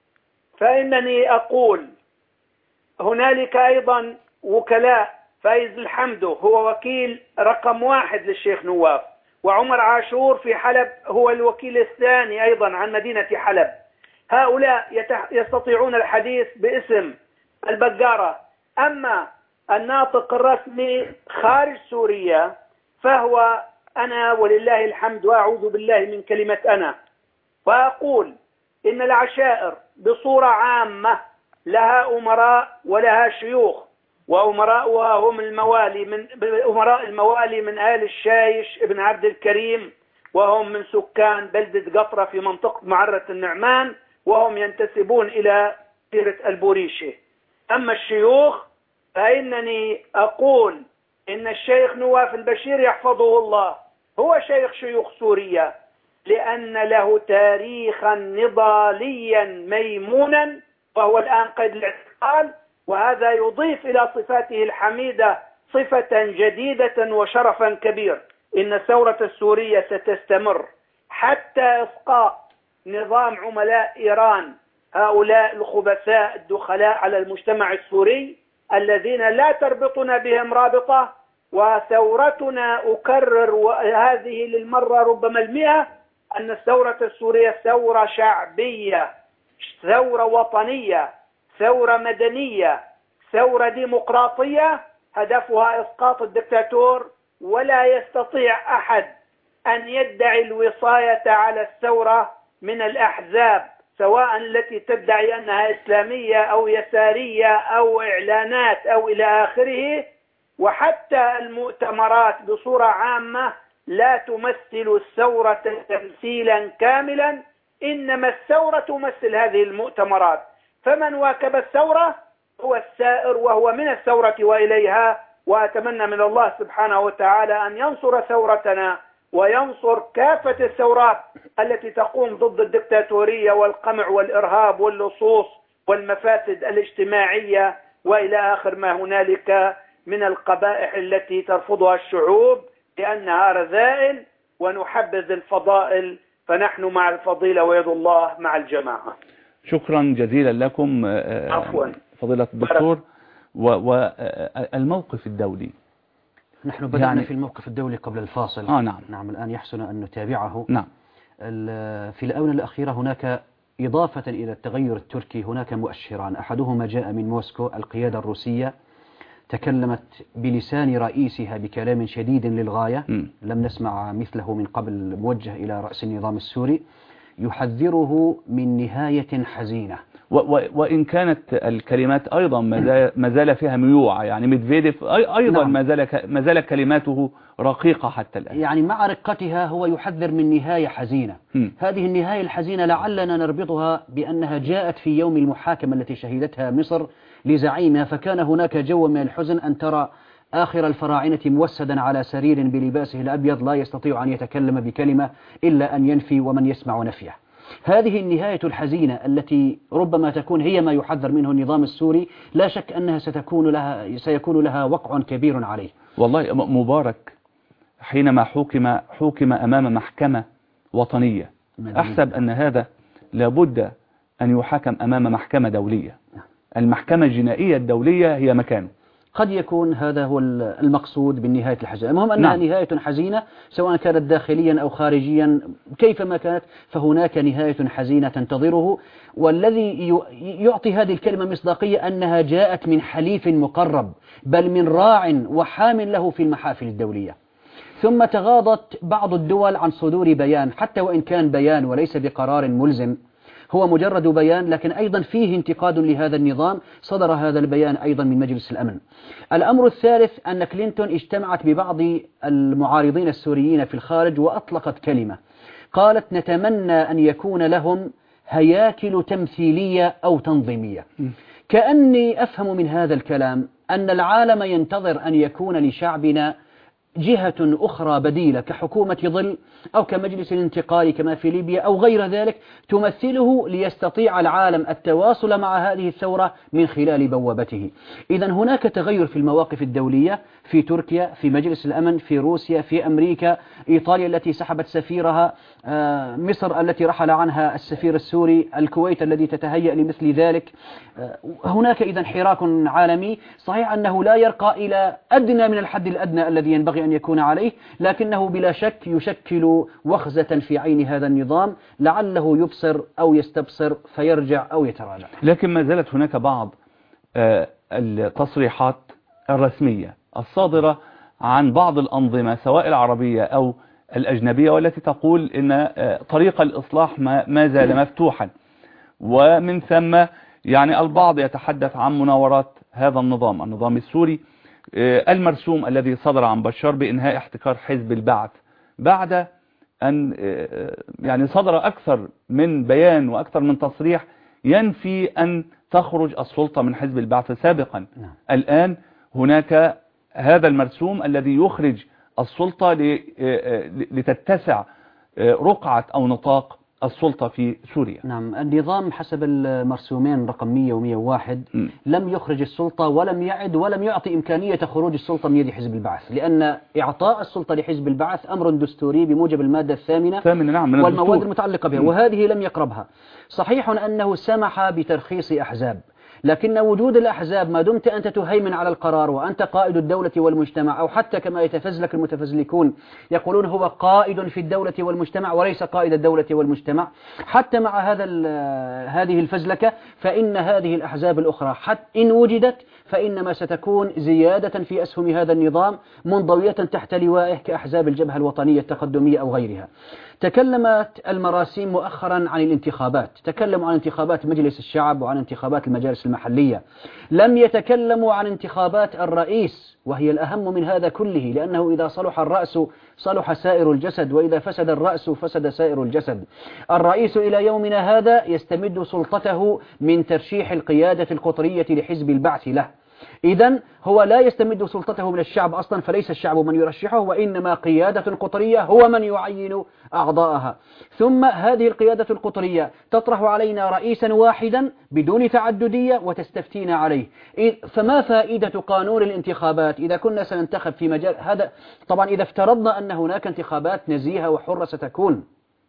Speaker 5: فإنني أقول هنالك أيضا وكلاء. فايز الحمد هو وكيل رقم واحد للشيخ نواف، وعمر عاشور في حلب هو الوكيل الثاني أيضا عن مدينة حلب. هؤلاء يستطيعون الحديث باسم البجارة. أما الناطق الرسمي خارج سوريا فهو أنا ولله الحمد وأعوذ بالله من كلمة أنا، وأقول إن العشائر بصورة عامة لها أمراء ولها شيوخ، وأمراؤها هم الموالي من أمراء الموالي من آل الشايش ابن عبد الكريم، وهم من سكان بلدة قطرة في منطقة معرة النعمان، وهم ينتسبون إلى سيرة البوريشة. أما الشيوخ فإنني أقول إن الشيخ نواف البشير يحفظه الله هو شيخ شيوخ سوريا، لأن له تاريخا نضاليا ميمونا، وهو الآن قيد الاعتقال، وهذا يضيف إلى صفاته الحميدة صفة جديدة وشرفا كبير. إن الثورة السورية ستستمر حتى إسقاط نظام عملاء إيران، هؤلاء الخبثاء الدخلاء على المجتمع السوري الذين لا تربطنا بهم رابطة. وثورتنا أكرر هذه للمرة ربما المئة أن الثورة السورية ثورة شعبية، ثورة وطنية، ثورة مدنية، ثورة ديمقراطية، هدفها إسقاط الدكتاتور. ولا يستطيع أحد أن يدعي الوصاية على الثورة من الأحزاب، سواء التي تدعي أنها إسلامية أو يسارية أو إعلانات أو إلى آخره. وحتى المؤتمرات بصورة عامة لا تمثل الثورة تمثيلا كاملا، إنما الثورة تمثل هذه المؤتمرات. فمن واكب الثورة هو السائر وهو من الثورة وإليها. وأتمنى من الله سبحانه وتعالى أن ينصر ثورتنا وينصر كافة الثورات التي تقوم ضد الدكتاتورية والقمع والإرهاب واللصوص والمفاسد الاجتماعية وإلى آخر ما هنالك من القبائح التي ترفضها الشعوب لأنها رذائل، ونحبذ الفضائل، فنحن مع الفضيلة ويد الله مع الجماعة.
Speaker 2: شكرا جزيلا لكم
Speaker 5: عفوا
Speaker 2: فضيلة الدكتور. والموقف الدولي
Speaker 3: نحن بدأنا
Speaker 2: يعني
Speaker 3: في الموقف الدولي قبل الفاصل.
Speaker 2: آه نعم.
Speaker 3: نعم الآن يحسن أن نتابعه.
Speaker 2: نعم.
Speaker 3: في الآونة الأخيرة هناك إضافة إلى التغير التركي هناك مؤشران، أحدهما جاء من موسكو. القيادة الروسية تكلمت بلسان رئيسها بكلام شديد للغاية م. لم نسمع مثله من قبل، موجه إلى رأس النظام السوري يحذره من نهاية حزينة.
Speaker 2: وإن كانت الكلمات أيضا ما زال فيها ميوعة، يعني ميدفيديف أيضا نعم. ما زال ما زال كلماته رقيقة حتى الآن،
Speaker 3: يعني مع رقتها هو يحذر من نهاية حزينة. م. هذه النهاية الحزينة لعلنا نربطها بأنها جاءت في يوم المحاكمة التي شهدتها مصر لزعيمها، فكان هناك جو من الحزن أن ترى آخر الفراعنة موسدا على سرير بلباسه الأبيض لا يستطيع أن يتكلم بكلمة إلا أن ينفي ومن يسمع نفيه. هذه النهاية الحزينة التي ربما تكون هي ما يحذر منه النظام السوري، لا شك أنها ستكون لها سيكون لها وقع كبير عليه.
Speaker 2: والله مبارك حينما حكم حكم أمام محكمة وطنية، أحسب أن هذا لابد أن يحاكم أمام محكمة دولية. المحكمة الجنائية الدولية هي مكانه.
Speaker 3: قد يكون هذا هو المقصود بالنهاية الحزينة. المهم أنها نعم. نهاية حزينة سواء كانت داخليا أو خارجيا كيفما كانت، فهناك نهاية حزينة تنتظره. والذي يعطي هذه الكلمة مصداقية أنها جاءت من حليف مقرب، بل من راع وحام له في المحافل الدولية. ثم تغاضت بعض الدول عن صدور بيان، حتى وإن كان بيان وليس بقرار ملزم، هو مجرد بيان، لكن أيضا فيه انتقاد لهذا النظام، صدر هذا البيان أيضا من مجلس الأمن. الأمر الثالث أن كلينتون اجتمعت ببعض المعارضين السوريين في الخارج وأطلقت كلمة قالت نتمنى أن يكون لهم هياكل تمثيلية أو تنظيمية. كأني أفهم من هذا الكلام أن العالم ينتظر أن يكون لشعبنا جهة أخرى بديلة كحكومة ظل أو كمجلس الانتقالي كما في ليبيا أو غير ذلك تمثله ليستطيع العالم التواصل مع هذه الثورة من خلال بوابته. إذا هناك تغير في المواقف الدولية في تركيا، في مجلس الأمن، في روسيا، في أمريكا، إيطاليا التي سحبت سفيرها، مصر التي رحل عنها السفير السوري، الكويت الذي تتهيأ لمثل ذلك. هناك إذا حراك عالمي، صحيح أنه لا يرقى إلى أدنى من الحد الأدنى الذي ينبغي أن يكون عليه، لكنه بلا شك يشكل وخزة في عين هذا النظام لعله يبصر أو يستبصر فيرجع أو يتراجع.
Speaker 2: لكن ما زالت هناك بعض التصريحات الرسمية الصادرة عن بعض الأنظمة سواء العربية أو الأجنبية والتي تقول إن طريق الإصلاح ما زال مفتوحا، ومن ثم يعني البعض يتحدث عن مناورات هذا النظام النظام السوري المرسوم الذي صدر عن بشار بإنهاء احتكار حزب البعث، بعد أن يعني صدر أكثر من بيان وأكثر من تصريح ينفي أن تخرج السلطة من حزب البعث سابقا. نعم. الآن هناك هذا المرسوم الذي يخرج السلطة لتتسع رقعة أو نطاق السلطة في سوريا.
Speaker 3: نعم، النظام حسب المرسومين رقم مئة ومئة وواحد م. لم يخرج السلطة ولم يعد ولم يعطي إمكانية خروج السلطة من يد حزب البعث، لأن إعطاء السلطة لحزب البعث أمر دستوري بموجب المادة الثامنة
Speaker 2: نعم
Speaker 3: والمواد المتعلقة بها، م. وهذه لم يقربها. صحيح أنه سمح بترخيص أحزاب، لكن وجود الأحزاب ما دمت أنت تهيمن على القرار وأنت قائد الدولة والمجتمع، أو حتى كما يتفزلك المتفزلكون يقولون هو قائد في الدولة والمجتمع وليس قائد الدولة والمجتمع، حتى مع هذا هذه الفزلكة فإن هذه الأحزاب الأخرى حتى إن وجدت فإنما ستكون زيادة في أسهم هذا النظام منضوية تحت لوائه كأحزاب الجبهة الوطنية التقدمية أو غيرها. تكلمت المراسيم مؤخرا عن الانتخابات، تكلموا عن انتخابات مجلس الشعب وعن انتخابات المجالس المحلية، لم يتكلموا عن انتخابات الرئيس وهي الأهم من هذا كله، لأنه إذا صلح الرأس صلح سائر الجسد، وإذا فسد الرأس فسد سائر الجسد. الرئيس إلى يومنا هذا يستمد سلطته من ترشيح القيادة القطرية لحزب البعث له، إذن هو لا يستمد سلطته من الشعب أصلا، فليس الشعب من يرشحه وإنما قيادة قطرية هو من يعين أعضاءها. ثم هذه القيادة القطرية تطرح علينا رئيسا واحدا بدون تعددية وتستفتينا عليه. فما فائدة قانون الانتخابات إذا كنا سننتخب في مجال هذا؟ طبعا إذا افترضنا أن هناك انتخابات نزيهة وحرة ستكون،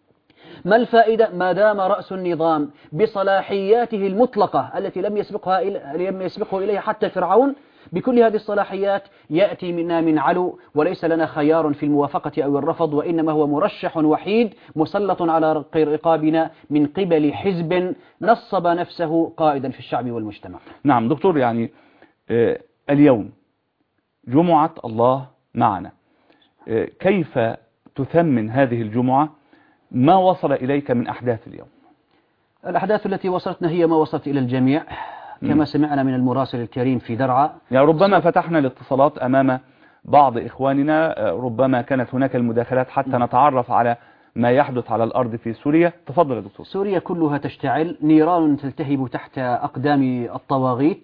Speaker 3: ما الفائدة ما دام رأس النظام بصلاحياته المطلقة التي لم يسبقها لم يسبقه إليها حتى فرعون بكل هذه الصلاحيات يأتي منا من علو، وليس لنا خيار في الموافقة أو الرفض، وإنما هو مرشح وحيد مسلط على رقابنا من قبل حزب نصب نفسه قائدا في الشعب والمجتمع.
Speaker 2: نعم دكتور، يعني آه اليوم جمعة الله معنا، آه كيف تثمن هذه الجمعة؟ ما وصل إليك من أحداث اليوم؟
Speaker 3: الأحداث التي وصلتنا هي ما وصلت إلى الجميع كما سمعنا من المراسل الكريم في درعا.
Speaker 2: يعني ربما فتحنا الاتصالات أمام بعض إخواننا، ربما كانت هناك المداخلات حتى نتعرف على ما يحدث على الأرض في سوريا. تفضل يا دكتور.
Speaker 3: سوريا كلها تشتعل، نيران تلتهب تحت أقدام الطواغيت،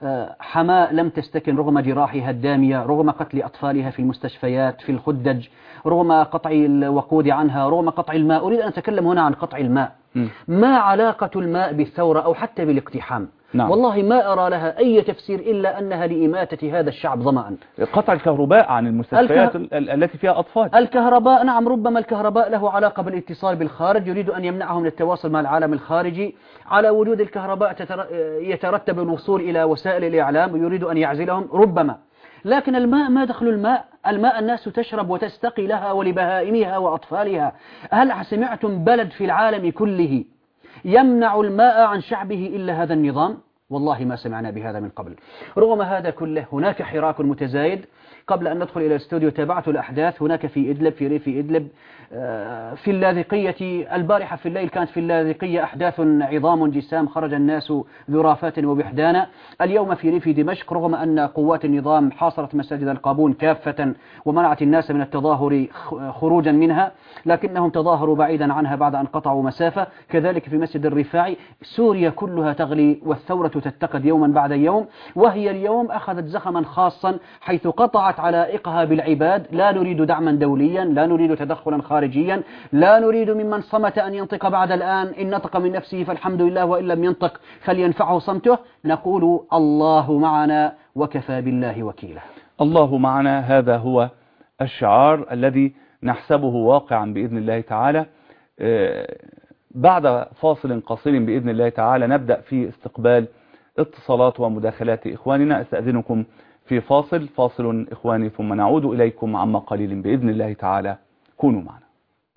Speaker 3: حماة لم تستكن رغم جراحها الدامية، رغم قتل أطفالها في المستشفيات في الخدج، رغم قطع الوقود عنها، رغم قطع الماء. أريد أن أتكلم هنا عن قطع الماء. م. ما علاقة الماء بالثورة أو حتى بالاقتحام؟ نعم. والله ما أرى لها أي تفسير إلا أنها لإماتة هذا الشعب ظمأ.
Speaker 2: قطع الكهرباء عن المستشفيات الكه... التي فيها أطفال.
Speaker 3: الكهرباء نعم، ربما الكهرباء له علاقة بالاتصال بالخارج، يريد أن يمنعهم من التواصل مع العالم الخارجي. على وجود الكهرباء تتر... يترتب الوصول إلى وسائل الإعلام ويريد أن يعزلهم ربما. لكن الماء ما دخل الماء؟ الماء الناس تشرب وتستقي لها ولبهائمها وأطفالها. هل سمعتم بلد في العالم كله يمنع الماء عن شعبه إلا هذا النظام؟ والله ما سمعنا بهذا من قبل. رغم هذا كله هناك حراك متزايد. قبل أن ندخل إلى الاستوديو تابعت الأحداث هناك في إدلب، في ريف إدلب، في اللاذقية. البارحة في الليل كانت في اللاذقية أحداث عظام جسام، خرج الناس ذرافات وبحدانا. اليوم في ريف دمشق رغم أن قوات النظام حاصرت مساجد القابون كافة ومنعت الناس من التظاهر خروجا منها، لكنهم تظاهروا بعيدا عنها بعد أن قطعوا مسافة. كذلك في مسجد الرفاعي. سوريا كلها تغلي والثورة تتقد يوما بعد يوم، وهي اليوم أخذت زخما خاصا حيث قطعت علائقها بالعباد. لا نريد دعما دوليا، لا نريد تدخلا خارجيا، لا نريد ممن صمت أن ينطق بعد الآن. إن نطق من نفسه فالحمد لله، وإن لم ينطق فلينفعه صمته. نقول الله معنا وكفى بالله وكيلا.
Speaker 2: الله معنا، هذا هو الشعار الذي نحسبه واقعا بإذن الله تعالى. بعد فاصل قصير بإذن الله تعالى نبدأ في استقبال اتصالات ومداخلات إخواننا. أستأذنكم في فاصل فاصل إخواني، ثم نعود إليكم عما قليل بإذن الله تعالى. كونوا معنا.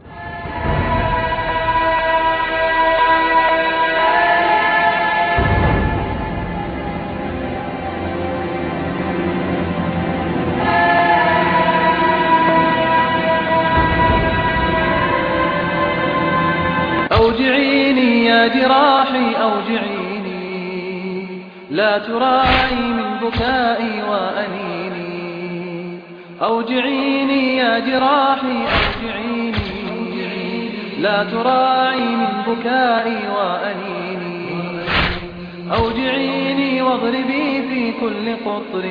Speaker 1: أوجعيني يا جراحي أوجعيني، لا تراعي من بكائي وأنيني. أوجعيني يا جراحي أوجعيني، لا تراعي من بكائي وأنيني. أوجعيني واضربي في كل قطر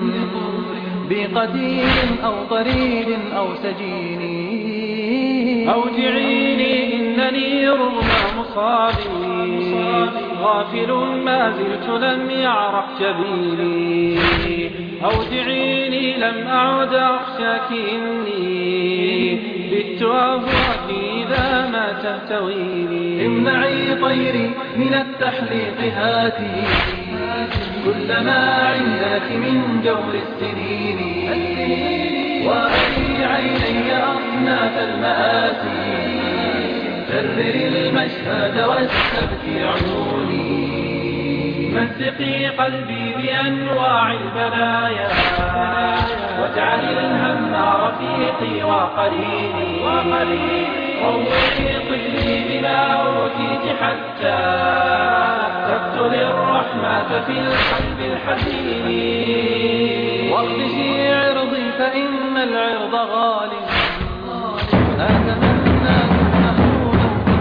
Speaker 1: بقتيل أو طريد أو سجيني.
Speaker 6: أوجعيني إنني رغم مصابي غافل ما زلت لم يعرف جبيني. أوجعيني لم أعد أخشاك إني بت أهواك إذا ما تهتويني.
Speaker 1: امنعي طيري من التحليق هاتي كلما عندك من جور السنين، وأري عيني أصناف المآسي كرر المشهد واستبكي عيوني. مزقي قلبي بأنواع البلايا واجعل الهم رفيقي وقريني. روحي طفلي بما أوتيت حتى تقتل الرحمة في القلب الحزين. واغدشي عرضي فإن العرض غال، أتمنى أن أكون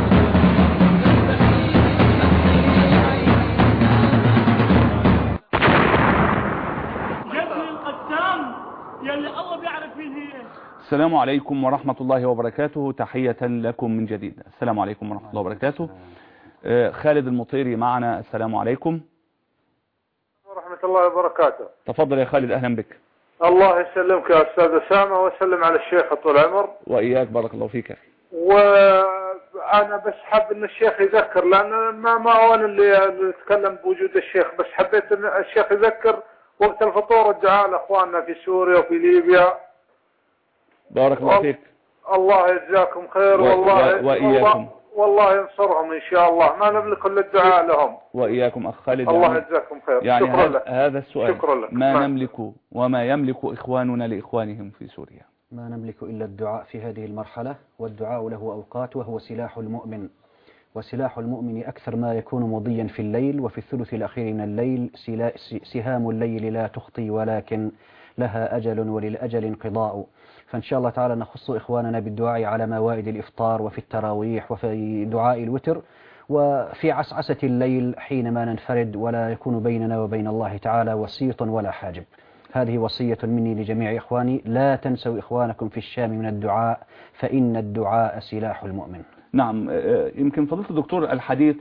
Speaker 6: جبني القسام يلي الله بيعرف مين هي.
Speaker 2: السلام عليكم ورحمة الله وبركاته. تحية لكم من جديد. السلام عليكم ورحمة الله وبركاته. خالد المطيري معنا. السلام عليكم
Speaker 7: ورحمة الله وبركاته.
Speaker 2: تفضل يا خالد، أهلا بك.
Speaker 7: الله يسلمك يا أستاذ أسامة ويسلم على الشيخ طول العمر.
Speaker 2: وإياك، بارك الله فيك.
Speaker 7: وأنا بس حاب أن الشيخ يذكر، لأن ما ما هو أنا اللي نتكلم بوجود الشيخ، بس حبيت أن الشيخ يذكر وقت الفطور الدعاء لأخواننا في سوريا وفي ليبيا.
Speaker 2: بارك الله فيك.
Speaker 7: الله يجزاكم خير.
Speaker 2: و...
Speaker 7: والله
Speaker 2: وإياكم.
Speaker 7: والله ينصرهم إن شاء الله، ما نملك إلا الدعاء لهم.
Speaker 2: وإياكم أخ خالد.
Speaker 7: الله
Speaker 2: يعني
Speaker 7: يجزاكم خير.
Speaker 2: يعني
Speaker 7: شكرا
Speaker 2: هذا,
Speaker 7: لك.
Speaker 2: هذا السؤال،
Speaker 7: شكرا لك.
Speaker 2: ما
Speaker 7: ما.
Speaker 2: نملك وما يملك إخواننا لإخوانهم في سوريا.
Speaker 3: ما نملك إلا الدعاء في هذه المرحلة، والدعاء له أوقات وهو سلاح المؤمن. وسلاح المؤمن أكثر ما يكون مضيا في الليل وفي الثلث الأخير من الليل. سهام الليل لا تخطي ولكن لها أجل وللأجل انقضاء. فإن شاء الله تعالى نخص إخواننا بالدعاء على موائد الإفطار وفي التراويح وفي دعاء الوتر وفي عسعسة الليل حينما ننفرد ولا يكون بيننا وبين الله تعالى وسيط ولا حاجب. هذه وصية مني لجميع إخواني، لا تنسوا إخوانكم في الشام من الدعاء فإن الدعاء سلاح المؤمن.
Speaker 2: نعم. يمكن فضيلة الدكتور الحديث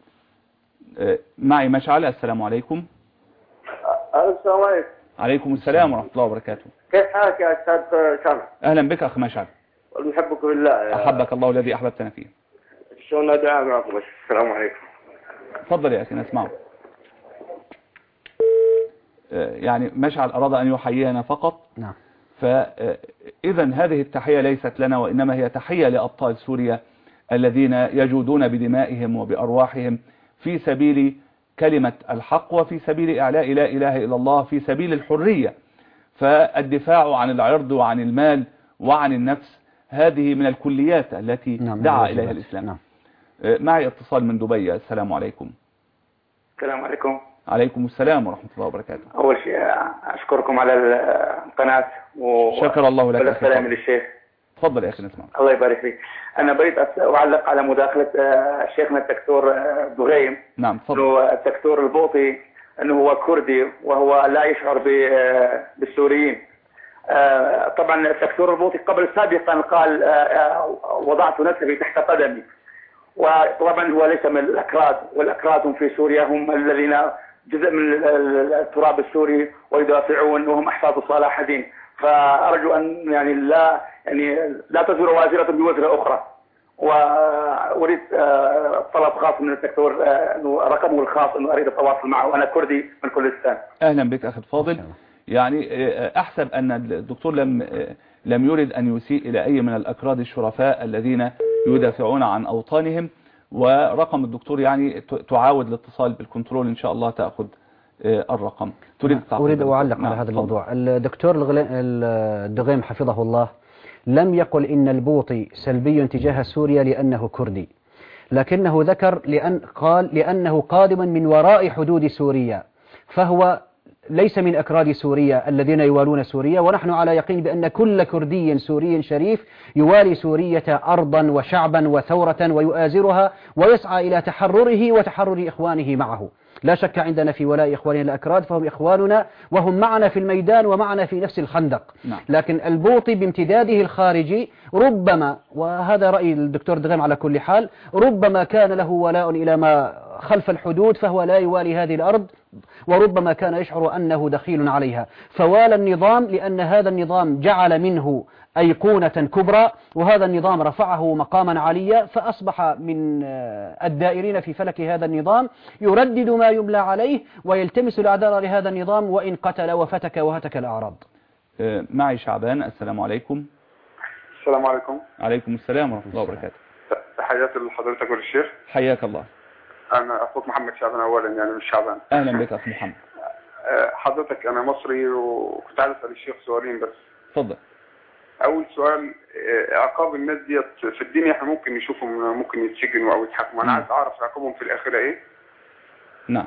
Speaker 2: معي مشعل. السلام عليكم.
Speaker 8: السلام عليكم.
Speaker 2: عليكم السلام ورحمة الله وبركاته.
Speaker 8: كيف حالك يا أستاذ سامح؟
Speaker 2: أهلا بك أخ مشعل.
Speaker 8: نحبك بالله.
Speaker 2: أحبك الله الذي أحببتنا فيه.
Speaker 8: شلون الدعاء معكم؟ السلام عليكم.
Speaker 2: تفضل يا أخي نسمعه. يعني مشعل أراد أن يحيينا فقط.
Speaker 3: نعم.
Speaker 2: فإذا هذه التحية ليست لنا، وإنما هي تحية لأبطال سوريا الذين يجودون بدمائهم وبأرواحهم في سبيل كلمة الحق وفي سبيل إعلاء لا إله إلا الله، في سبيل الحرية. فالدفاع عن العرض وعن المال وعن النفس هذه من الكليات التي
Speaker 3: نعم
Speaker 2: دعا إليها الإسلام.
Speaker 3: نعم.
Speaker 2: معي اتصال من دبي. السلام عليكم.
Speaker 8: السلام عليكم.
Speaker 2: عليكم السلام ورحمة الله وبركاته.
Speaker 8: أول شيء أشكركم على القناة و...
Speaker 2: شكر الله لك.
Speaker 8: والسلام للشيخ.
Speaker 2: تفضل يا أخي نسمع.
Speaker 8: الله يبارك فيك. أنا بريد أعلق على مداخلة شيخنا الدكتور دغيم.
Speaker 2: نعم تفضل.
Speaker 8: الدكتور البوطي أنه هو كردي وهو لا يشعر بالسوريين. طبعا الدكتور البوطي قبل سابقا قال وضعت نفسي تحت قدمي، وطبعا هو ليس من الأكراد، والأكراد هم في سوريا هم الذين جزء من التراب السوري ويدافعون وهم أحفاد صلاح الدين. فأرجو أن يعني لا يعني لا تزور وازرة بوزر أخرى. وأريد طلب خاص من الدكتور أنه رقمه الخاص أنه أريد التواصل معه، وأنا كردي من كردستان.
Speaker 2: أهلا بك أخي الفاضل. يعني أحسب أن الدكتور لم لم يرد أن يسيء إلى أي من الأكراد الشرفاء الذين يدافعون عن أوطانهم، ورقم الدكتور يعني تعاود الاتصال بالكنترول إن شاء الله تأخذ الرقم. تريد
Speaker 3: أريد أن أعلق على هذا الموضوع. الدكتور الدغيم حفظه الله لم يقل إن البوطي سلبي تجاه سوريا لأنه كردي، لكنه ذكر لأن قال لأنه قادم من وراء حدود سوريا، فهو ليس من أكراد سوريا الذين يوالون سوريا، ونحن على يقين بأن كل كردي سوري شريف يوالي سورية أرضا وشعبا وثورة ويؤازرها ويسعى إلى تحرره وتحرر إخوانه معه. لا شك عندنا في ولاء إخواننا الأكراد، فهم إخواننا وهم معنا في الميدان ومعنا في نفس الخندق.
Speaker 2: نعم.
Speaker 3: لكن البوطي بامتداده الخارجي ربما، وهذا رأي الدكتور دغيم على كل حال، ربما كان له ولاء إلى ما خلف الحدود فهو لا يوالي هذه الأرض، وربما كان يشعر أنه دخيل عليها فوالى النظام، لأن هذا النظام جعل منه أيقونة كبرى، وهذا النظام رفعه مقاما عاليا، فأصبح من الدائرين في فلك هذا النظام، يردد ما يملى عليه ويلتمس الأعذار لهذا النظام وإن قتل وفتك وهتك الأعراض.
Speaker 2: معي شعبان. السلام عليكم.
Speaker 9: السلام عليكم.
Speaker 2: عليكم السلام ورحمة الله وبركاته.
Speaker 9: تحياتي لحضرتك وللشيخ.
Speaker 2: حياك الله.
Speaker 9: أنا أخوك محمد شعبان أولا، يعني مش شعبان.
Speaker 2: أهلا بك أخي محمد.
Speaker 9: حضرتك أنا مصري وكنت عايز أسأل الشيخ سؤالين بس.
Speaker 2: اتفضل.
Speaker 9: أول سؤال، عقاب الناس ديت في الدنيا احنا ممكن نشوفهم ممكن يتسجنوا أو يتحكموا، أنا عايز أعرف عقابهم في الآخرة إيه؟
Speaker 2: نعم.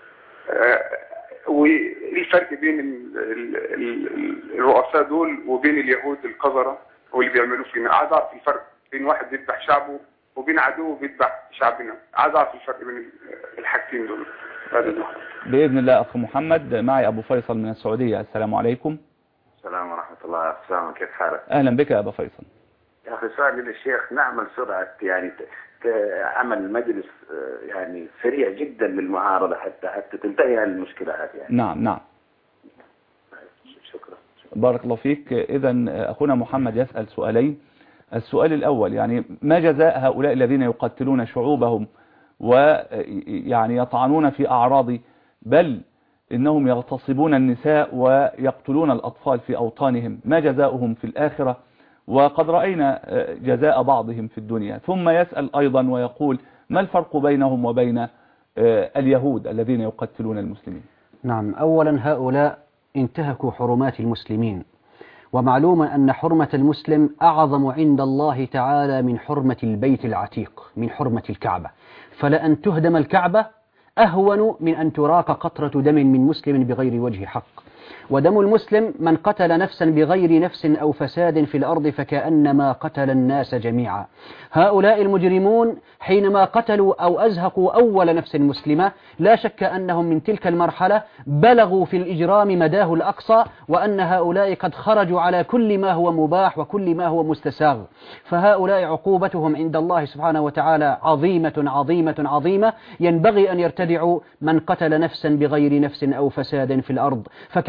Speaker 9: وإيه الفرق بين ال ال ال الرؤساء دول وبين اليهود القذرة واللي بيعملوا فينا؟ عايز أعرف الفرق بين واحد بيذبح شعبه وبين عدوه بيذبح شعبنا، عايز أعرف الفرق بين الحاجتين دول.
Speaker 2: بإذن الله أخي محمد. معي أبو فيصل من السعودية. السلام عليكم.
Speaker 10: السلام ورحمة الله. السلام، كيف حالك؟
Speaker 2: أهلا بك يا أبو فيصل.
Speaker 10: يا أخي سؤالي للشيخ، نعمل سرعة يعني عمل مجلس يعني سريع جدا للمعارضة حتى حتى تنتهي المشكلات يعني.
Speaker 2: نعم نعم.
Speaker 10: شكرا.
Speaker 2: بارك الله فيك. إذا أخونا محمد يسأل سؤالين. السؤال الأول، يعني ما جزاء هؤلاء الذين يقتلون شعوبهم ويعني يطعنون في أعراض، بل إنهم يغتصبون النساء ويقتلون الأطفال في أوطانهم، ما جزاؤهم في الآخرة؟ وقد رأينا جزاء بعضهم في الدنيا. ثم يسأل أيضا ويقول ما الفرق بينهم وبين اليهود الذين يقتلون المسلمين؟
Speaker 3: نعم، أولا هؤلاء انتهكوا حرمات المسلمين، ومعلوم أن حرمة المسلم أعظم عند الله تعالى من حرمة البيت العتيق، من حرمة الكعبة، فلأن تهدم الكعبة أهون من أن تراق قطرة دم من مسلم بغير وجه حق. ودم المسلم من قتل نفسا بغير نفس أو فساد في الأرض فكأنما قتل الناس جميعا. هؤلاء المجرمون حينما قتلوا أو أزهقوا أول نفس مسلمة لا شك أنهم من تلك المرحلة بلغوا في الإجرام مداه الأقصى، وأن هؤلاء قد خرجوا على كل ما هو مباح وكل ما هو مستساغ. فهؤلاء عقوبتهم عند الله سبحانه وتعالى عظيمة عظيمة عظيمة، ينبغي أن يرتدعوا من قتل نفسا بغير نفس أو فساد في الأرض. فكأن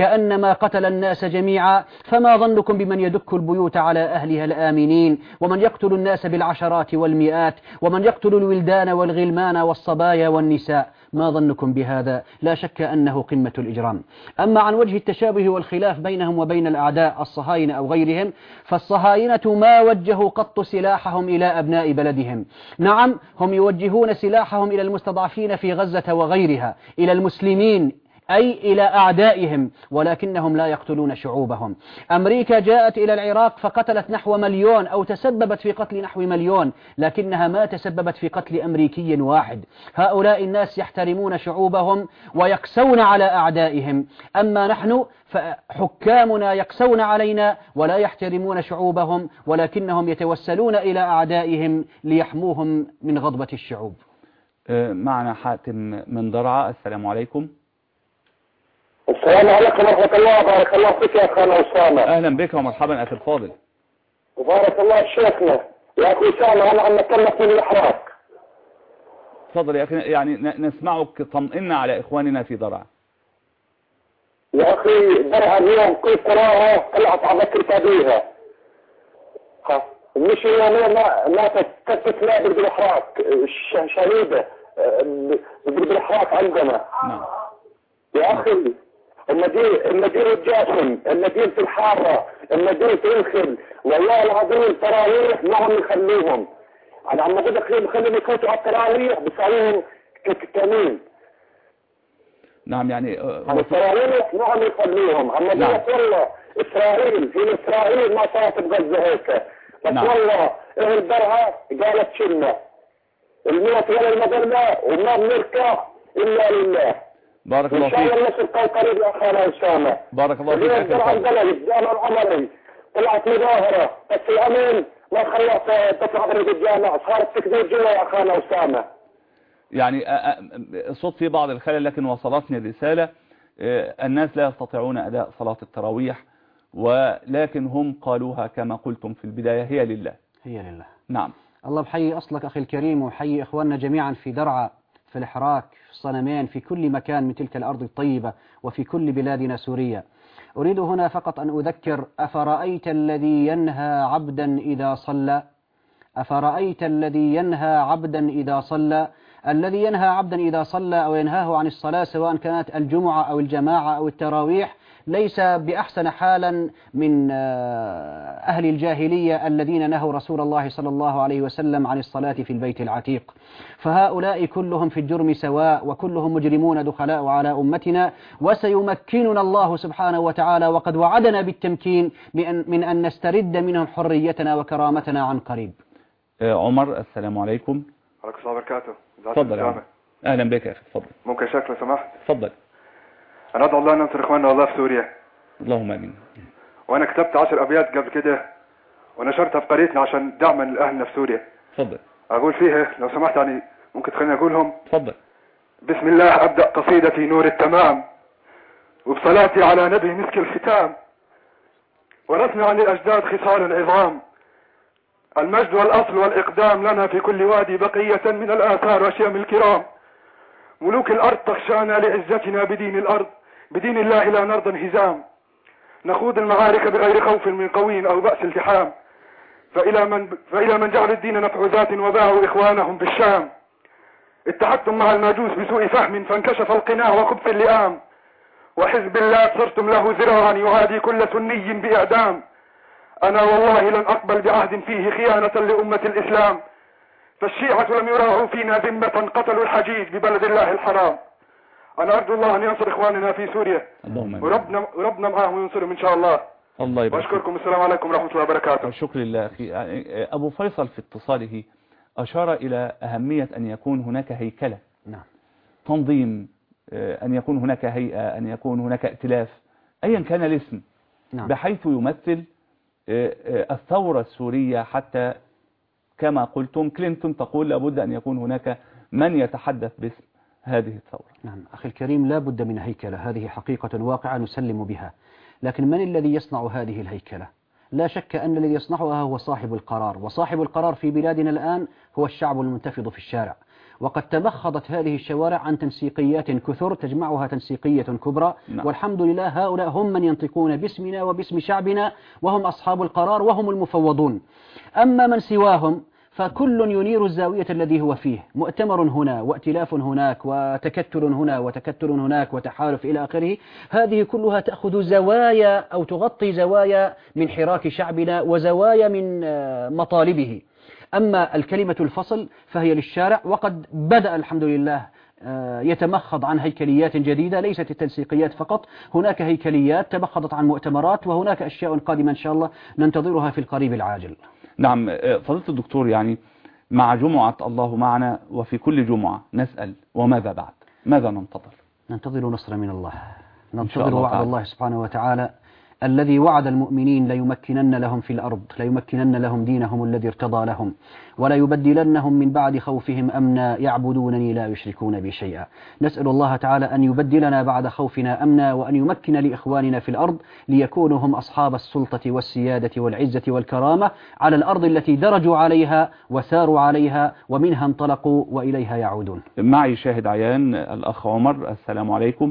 Speaker 3: كأنما قتل الناس جميعا، فما ظنكم بمن يدك البيوت على أهلها الآمنين، ومن يقتل الناس بالعشرات والمئات، ومن يقتل الولدان والغلمان والصبايا والنساء، ما ظنكم بهذا؟ لا شك أنه قمة الإجرام. أما عن وجه التشابه والخلاف بينهم وبين الأعداء الصهاينة أو غيرهم، فالصهاينة ما وجهوا قط سلاحهم إلى أبناء بلدهم. نعم، هم يوجهون سلاحهم إلى المستضعفين في غزة وغيرها، إلى المسلمين أي إلى أعدائهم، ولكنهم لا يقتلون شعوبهم. أمريكا جاءت إلى العراق فقتلت نحو مليون أو تسببت في قتل نحو مليون، لكنها ما تسببت في قتل أمريكي واحد. هؤلاء الناس يحترمون شعوبهم ويقسون على أعدائهم، أما نحن فحكامنا يقسون علينا ولا يحترمون شعوبهم، ولكنهم يتوسلون إلى أعدائهم ليحموهم من غضبة الشعوب.
Speaker 2: معنا حاتم من درعا. السلام عليكم.
Speaker 11: السلام عليكم ورحمة الله. بارك الله فيك يا أخانا أسامة.
Speaker 2: أهلا بك ومرحبا أخي الفاضل.
Speaker 11: وبارك الله شيخنا. يا أخي أسامة، أنا عم نتكلم من الإحراق.
Speaker 2: تفضل يا أخي، يعني نسمعك، طمئنا على إخواننا في درعا.
Speaker 11: يا أخي درعا اليوم كل قراءة طلعت على ذكر بيها. ها مش يومين ما ما تستثناء بالإحراق شديدة بالإحراق عندنا.
Speaker 2: نعم.
Speaker 11: يا أخي المدير المدير الجاسم، المدير في الحارة، المدير في الخل، والله العظيم تراويح ما هم يخلوهم. أنا عم أقول لك ليه بخليهم يفوتوا على التراويح بيساويهم كمين.
Speaker 2: نعم يعني
Speaker 11: التراويح ما هم يخلوهم. عم أقول لك والله إسرائيل في إسرائيل ما صارت بغزة هيك، بس
Speaker 2: نعم.
Speaker 11: والله أهل درعا قالت شلنا الموت ولا المظلة وما بنركع إلا لله.
Speaker 2: بارك الله فيك.
Speaker 11: إن شاء الله نصر قريب يا أخانا أسامة.
Speaker 2: بارك الله فيك.
Speaker 11: درعا البلد الجامعة العمري طلعت مظاهرة، بس الأمين ما خلص تطلع بريد الجامعة، صارت تكبير جوا يا أخانا أسامة.
Speaker 2: يعني الصوت فيه بعض الخلل، لكن وصلتني الرسالة. الناس لا يستطيعون أداء صلاة التراويح، ولكن هم قالوها كما قلتم في البداية، هي لله.
Speaker 3: هي لله.
Speaker 2: نعم.
Speaker 3: الله بحيي أصلك أخي الكريم، وحيي إخواننا جميعا في درعا، في الحراك، في الصنمين، في كل مكان من تلك الأرض الطيبة، وفي كل بلادنا سوريا. أريد هنا فقط أن أذكر: أفرأيت الذي ينهى عبدا إذا صلى أفرأيت الذي ينهى عبدا إذا صلى الذي ينهى عبدا إذا صلى أو ينهاه عن الصلاة، سواء كانت الجمعة أو الجماعة أو التراويح، ليس بأحسن حالا من أهل الجاهلية الذين نهوا رسول الله صلى الله عليه وسلم عن الصلاة في البيت العتيق. فهؤلاء كلهم في الجرم سواء، وكلهم مجرمون دخلاء على أمتنا، وسيمكننا الله سبحانه وتعالى، وقد وعدنا بالتمكين من أن نسترد منهم حريتنا وكرامتنا عن قريب.
Speaker 2: عمر. السلام عليكم.
Speaker 12: عليكم السلام وبركاته.
Speaker 2: تفضل يا أهلا بك يا أخي. تفضل.
Speaker 12: ممكن شكل لو سمحت؟
Speaker 2: تفضل.
Speaker 12: أنا أدعو الله أن ينصر إخواننا والله في سوريا.
Speaker 2: اللهم آمين.
Speaker 12: وأنا كتبت عشر أبيات قبل كده ونشرتها في قريتنا عشان دعما لأهلنا في سوريا.
Speaker 2: تفضل.
Speaker 12: أقول فيها لو سمحت، يعني ممكن تخليني أقولهم؟
Speaker 2: تفضل.
Speaker 12: بسم الله أبدأ قصيدتي نور التمام، وبصلاتي على نبي مسك الختام، ورثنا عن الأجداد خصال العظام، المجد والأصل والإقدام لنا في كل وادي بقية من الآثار وشيم الكرام، ملوك الأرض تخشانا لعزتنا بدين الأرض، بدين الله لا نرضى انهزام، نخوض المعارك بغير خوف من قوي أو بأس التحام، فإلى من, فإلى من جعل الدين نفع ذات وباعوا إخوانهم بالشام، اتحدتم مع المجوس بسوء فهم فانكشف القناع وخبث اللئام، وحزب الله صرتم له ذراعا يعادي كل سني بإعدام، أنا والله لن أقبل بعهد فيه خيانة لأمة الإسلام، فالشيعة لم يراعوا فينا ذمة قتلوا الحجيج ببلد الله الحرام. أنا أرجو الله أن ينصر إخواننا في سوريا، وربنا, وربنا معهم وينصرهم إن شاء الله.
Speaker 2: الله يبارك.
Speaker 12: وأشكركم. السلام عليكم ورحمة الله وبركاته.
Speaker 2: شكرا لله أخي. أبو فيصل في اتصاله أشار إلى أهمية أن يكون هناك هيكلة.
Speaker 3: نعم.
Speaker 2: تنظيم، أن يكون هناك هيئة، أن يكون هناك ائتلاف، أيا كان الاسم.
Speaker 3: نعم.
Speaker 2: بحيث يمثل الثورة السورية. حتى كما قلتم كلينتون تقول لابد أن يكون هناك من يتحدث باسم هذه الثورة.
Speaker 3: نعم أخي الكريم، لا بد من هيكلة، هذه حقيقة واقعة نسلم بها، لكن من الذي يصنع هذه الهيكلة؟ لا شك أن الذي يصنعها هو صاحب القرار، وصاحب القرار في بلادنا الآن هو الشعب المنتفض في الشارع، وقد تمخضت هذه الشوارع عن تنسيقيات كثر تجمعها تنسيقية كبرى. نعم. والحمد لله هؤلاء هم من ينطقون باسمنا وباسم شعبنا، وهم أصحاب القرار وهم المفوضون. أما من سواهم فكل ينير الزاوية الذي هو فيه، مؤتمر هنا وائتلاف هناك وتكتل هنا وتكتل هناك وتحالف إلى آخره. هذه كلها تأخذ زوايا أو تغطي زوايا من حراك شعبنا وزوايا من مطالبه. أما الكلمة الفصل فهي للشارع، وقد بدأ الحمد لله يتمخض عن هيكليات جديدة، ليست التنسيقيات فقط، هناك هيكليات تمخضت عن مؤتمرات، وهناك أشياء قادمة إن شاء الله ننتظرها في القريب العاجل.
Speaker 2: نعم فضيلة الدكتور، يعني مع جمعة الله معنا وفي كل جمعة نسأل وماذا بعد؟ ماذا ننتظر؟
Speaker 3: ننتظر نصر من الله، ننتظر وعد الله سبحانه وتعالى الذي وعد المؤمنين ليمكنن لهم في الأرض، ليمكنن لهم دينهم الذي ارتضى لهم، ولا يبدلنهم من بعد خوفهم أمنا يعبدونني لا يشركون بي شيئا. نسأل الله تعالى أن يبدلنا بعد خوفنا أمنا، وأن يمكن لإخواننا في الأرض ليكونوا هم أصحاب السلطة والسيادة والعزة والكرامة على الأرض التي درجوا عليها وساروا عليها ومنها انطلقوا وإليها يعودون.
Speaker 2: معي شاهد عيان الأخ عمر. السلام عليكم.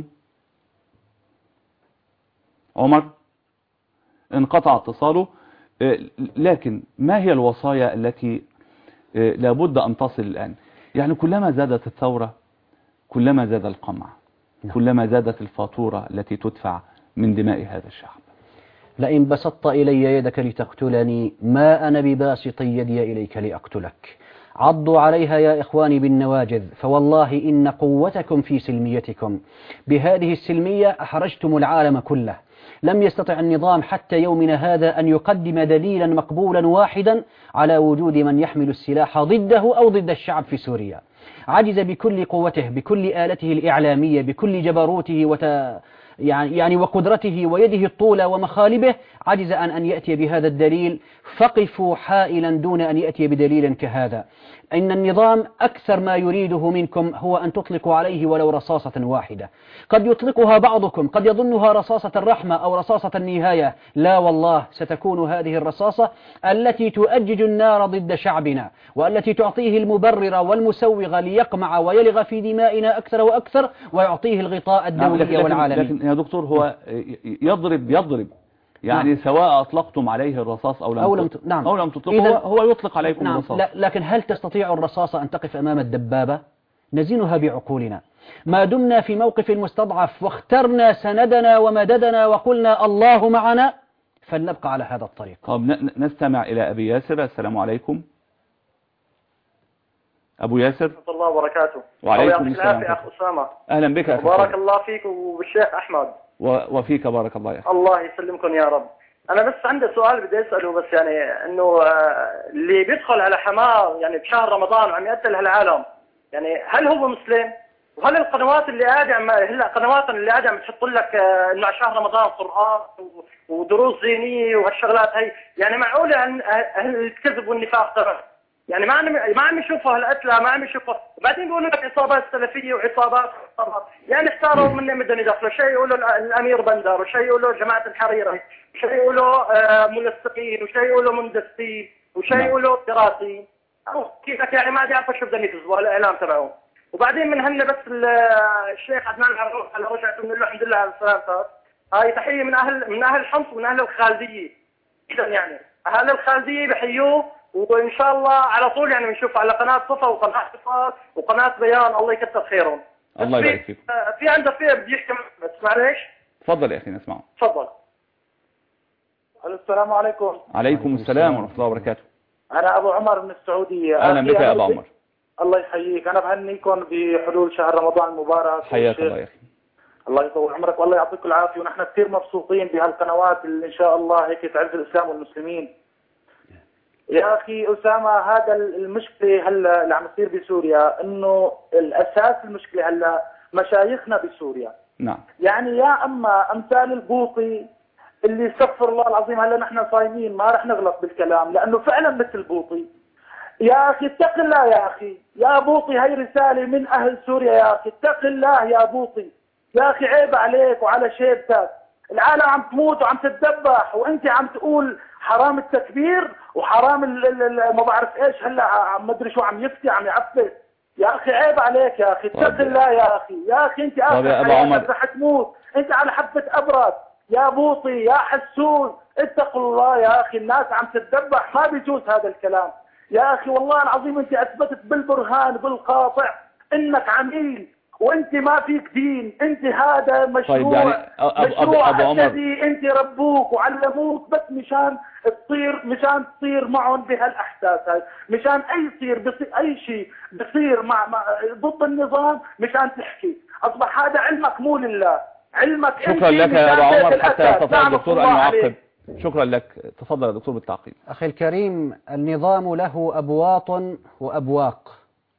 Speaker 2: عمر انقطع اتصاله، لكن ما هي الوصايا التي لابد أن تصل الآن؟ يعني كلما زادت الثورة كلما زاد القمع، كلما زادت الفاتورة التي تدفع من دماء هذا الشعب.
Speaker 3: لئن بسطت إلي يدك لتقتلني ما أنا بباسط يدي إليك لأقتلك. عضوا عليها يا إخواني بالنواجذ، فوالله إن قوتكم في سلميتكم. بهذه السلمية أحرجتم العالم كله. لم يستطع النظام حتى يومنا هذا أن يقدم دليلا مقبولا واحدا على وجود من يحمل السلاح ضده أو ضد الشعب في سوريا. عجز بكل قوته، بكل آلته الإعلامية، بكل جبروته وت... يعني, يعني وقدرته ويده الطولة ومخالبه، عجز عن أن يأتي بهذا الدليل. فقفوا حائلا دون أن يأتي بدليل كهذا. إن النظام أكثر ما يريده منكم هو أن تطلقوا عليه ولو رصاصة واحدة. قد يطلقها بعضكم، قد يظنها رصاصة الرحمة أو رصاصة النهاية. لا والله، ستكون هذه الرصاصة التي تؤجج النار ضد شعبنا، والتي تعطيه المبرر والمسوغ ليقمع ويلغ في دمائنا أكثر وأكثر، ويعطيه الغطاء الدولي والعالمي.
Speaker 2: لكن يا دكتور هو يضرب يضرب يعني نعم. سواء أطلقتم عليه الرصاص أو لم,
Speaker 3: أو لم, نعم.
Speaker 2: أو لم تطلقوا، هو, هو يطلق عليكم
Speaker 3: نعم.
Speaker 2: الرصاص.
Speaker 3: لا لكن هل تستطيع الرصاصة أن تقف أمام الدبابة؟ نزنها بعقولنا. ما دمنا في موقف مستضعف واخترنا سندنا ومددنا وقلنا الله معنا، فلنبقى على هذا الطريق.
Speaker 2: طب نستمع إلى أبي ياسر. السلام عليكم أبو ياسر.
Speaker 13: ورحمة الله وبركاته.
Speaker 2: وعليكم السلام.
Speaker 13: يا أخ أسامة.
Speaker 2: أهلا بك أخي.
Speaker 13: بارك الله فيك وبالشيخ أحمد.
Speaker 2: وفيك بارك الله يا أخي.
Speaker 13: الله يسلمكم يا رب. أنا بس عندي سؤال بدي أسأله، بس يعني إنه اللي بيدخل على حماه يعني بشهر رمضان وعم يقتل هالعالم، يعني هل هو مسلم؟ وهل القنوات اللي قاعدة هلا قنوات اللي قاعدة عم تحط لك إنه على شهر رمضان قرآن ودروس دينية وهالشغلات هي، يعني معقولة أهل الكذب والنفاق تبع؟ يعني ما عم ما عم يشوفوا هالقتلة، ما عم يشوفوا. بعدين بيقولوا لك عصابات سلفية وعصابات عصابات، يعني احتاروا من بدهم يدخلوا، شيء يقولوا الأمير بندر، وشيء يقولوا جماعة الحريرة، وشيء يقولوا ملصقين، وشيء يقولوا مندسين، وشيء يقولوا دراسيين. كيفك يعني ما يعرفوا شو بدهم يكذبوا الإعلام تبعهم. وبعدين من هن بس الشيخ عدنان العروق على رجعته بنقول له الحمد لله على السلامة. هاي تحية من أهل من أهل حمص ومن أهل الخالدية. إذا يعني أهل الخالدية بحيوه، وإن شاء الله على طول يعني بنشوف على قناة صفا وقناة صفا وقناة بيان. الله يكثر خيرهم.
Speaker 2: الله يبارك فيك.
Speaker 13: في عنده فيه بدي يحكي بس معلش.
Speaker 2: تفضل يا أخي نسمعه.
Speaker 13: تفضل.
Speaker 14: السلام عليكم.
Speaker 2: عليكم السلام ورحمة الله وبركاته.
Speaker 14: أنا أبو عمر من السعودية.
Speaker 2: أهلا بك يا أبو عمر.
Speaker 14: الله يحييك. أنا بهنيكم بحلول شهر رمضان المبارك.
Speaker 2: حياك الله يا أخي.
Speaker 14: الله يطول عمرك والله يعطيك العافية، ونحن كثير مبسوطين بهالقنوات اللي إن شاء الله هيك تعز الإسلام والمسلمين. يا أخي أسامة، هذا المشكلة هلا اللي عم تصير بسوريا، إنه الأساس المشكلة هلا مشايخنا بسوريا.
Speaker 2: نعم.
Speaker 14: يعني يا أما أمثال البوطي اللي استغفر الله العظيم، هلا نحن صايمين ما رح نغلط بالكلام لأنه فعلا مثل بوطي. يا أخي اتق الله يا أخي، يا بوطي هي رسالة من أهل سوريا يا أخي، اتق الله يا بوطي. يا أخي عيب عليك وعلى شيبتك، العالم عم تموت وعم تتذبح وأنت عم تقول حرام التكبير وحرام ال ال ما بعرف ايش. هلا ما ادري شو عم يفتي عم يعفس. يا أخي عيب عليك يا أخي، اتق الله يا أخي، يا أخي أنت آخر حياتك رح تموت، أنت على حبة أبرد يا بوطي يا حسون، اتقوا الله يا أخي، الناس عم تتذبح، ما بيجوز هذا الكلام يا أخي. والله العظيم أنت أثبتت بالبرهان بالقاطع إنك عميل وأنت ما فيك دين، أنت هذا مشروع
Speaker 2: طيب يعني أب
Speaker 14: مشروع
Speaker 2: أبو عمر
Speaker 14: الذي أنت ربوك وعلموك بس مشان تصير مشان تصير معهم بهالأحداث هاي، مشان أي يصير بصير أي شيء بصير مع, مع ضد النظام مشان تحكي، أصبح هذا علمك مو لله، علمك
Speaker 2: شكرا لك يا أبو عمر حتى يستطيع الدكتور أن يعقب. شكرا لك، تفضل يا دكتور بالتعقيب.
Speaker 3: أخي الكريم، النظام له أبواط وأبواق،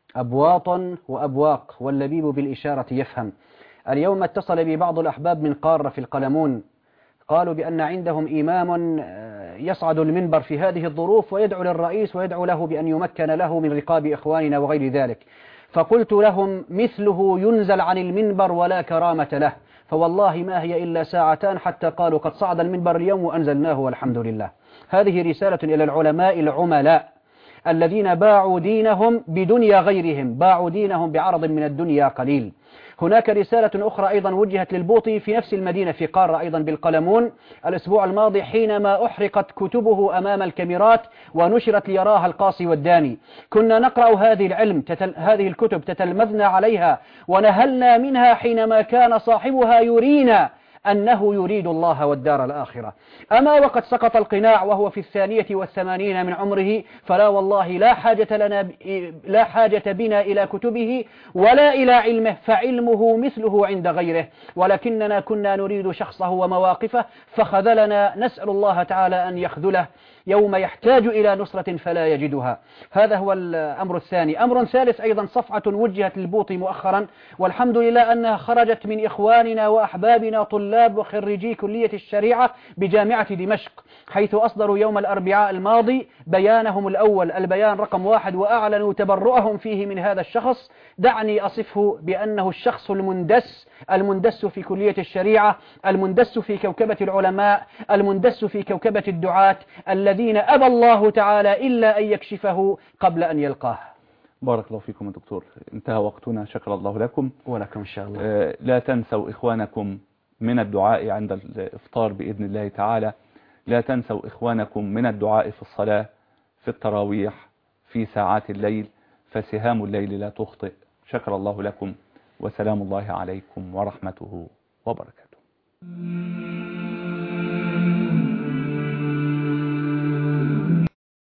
Speaker 3: أبواط وأبواق، واللبيب بالإشارة يفهم. اليوم اتصل بي بعض الأحباب من قارة في القلمون، قالوا بأن عندهم إمام يصعد المنبر في هذه الظروف ويدعو للرئيس ويدعو له بأن يمكن له من رقاب إخواننا وغير ذلك. فقلت لهم مثله ينزل عن المنبر ولا كرامة له، فوالله ما هي إلا ساعتان حتى قالوا قد صعد المنبر اليوم وأنزلناه والحمد لله. هذه رسالة إلى العلماء العملاء الذين باعوا دينهم بدنيا غيرهم، باعوا دينهم بعرض من الدنيا قليل. هناك رسالة أخرى أيضا وجهت للبوطي في نفس المدينة في قارة أيضا بالقلمون الأسبوع الماضي، حينما أحرقت كتبه أمام الكاميرات ونشرت ليراها القاصي والداني. كنا نقرأ هذه العلم تتل... هذه الكتب تتلمذنا عليها ونهلنا منها حينما كان صاحبها يرينا أنه يريد الله والدار الآخرة. أما وقد سقط القناع وهو في الثانية والثمانين من عمره، فلا والله لا حاجة لنا ب... لا حاجة بنا إلى كتبه ولا إلى علمه، فعلمه مثله عند غيره، ولكننا كنا نريد شخصه ومواقفه فخذلنا، نسأل الله تعالى أن يخذله يوم يحتاج إلى نصرة فلا يجدها. هذا هو الأمر الثاني. أمر ثالث أيضا، صفعة وجهت للبوطي مؤخرا والحمد لله أنها خرجت من إخواننا وأحبابنا طلاب وخريجي كلية الشريعة بجامعة دمشق، حيث أصدروا يوم الأربعاء الماضي بيانهم الأول، البيان رقم واحد، وأعلنوا تبرؤهم فيه من هذا الشخص. دعني أصفه بأنه الشخص المندس، المندس في كلية الشريعة، المندس في كوكبة العلماء، المندس في كوكبة الدعاة، الذين أبى الله تعالى إلا أن يكشفه قبل أن يلقاه.
Speaker 2: بارك الله فيكم يا دكتور، انتهى وقتنا، شكر الله لكم
Speaker 3: ولكم إن شاء الله.
Speaker 2: آه لا تنسوا إخوانكم من الدعاء عند الإفطار بإذن الله تعالى، لا تنسوا إخوانكم من الدعاء في الصلاة، في التراويح، في ساعات الليل، فسهام الليل لا تخطئ. شكر الله لكم وسلام الله عليكم ورحمته وبركاته.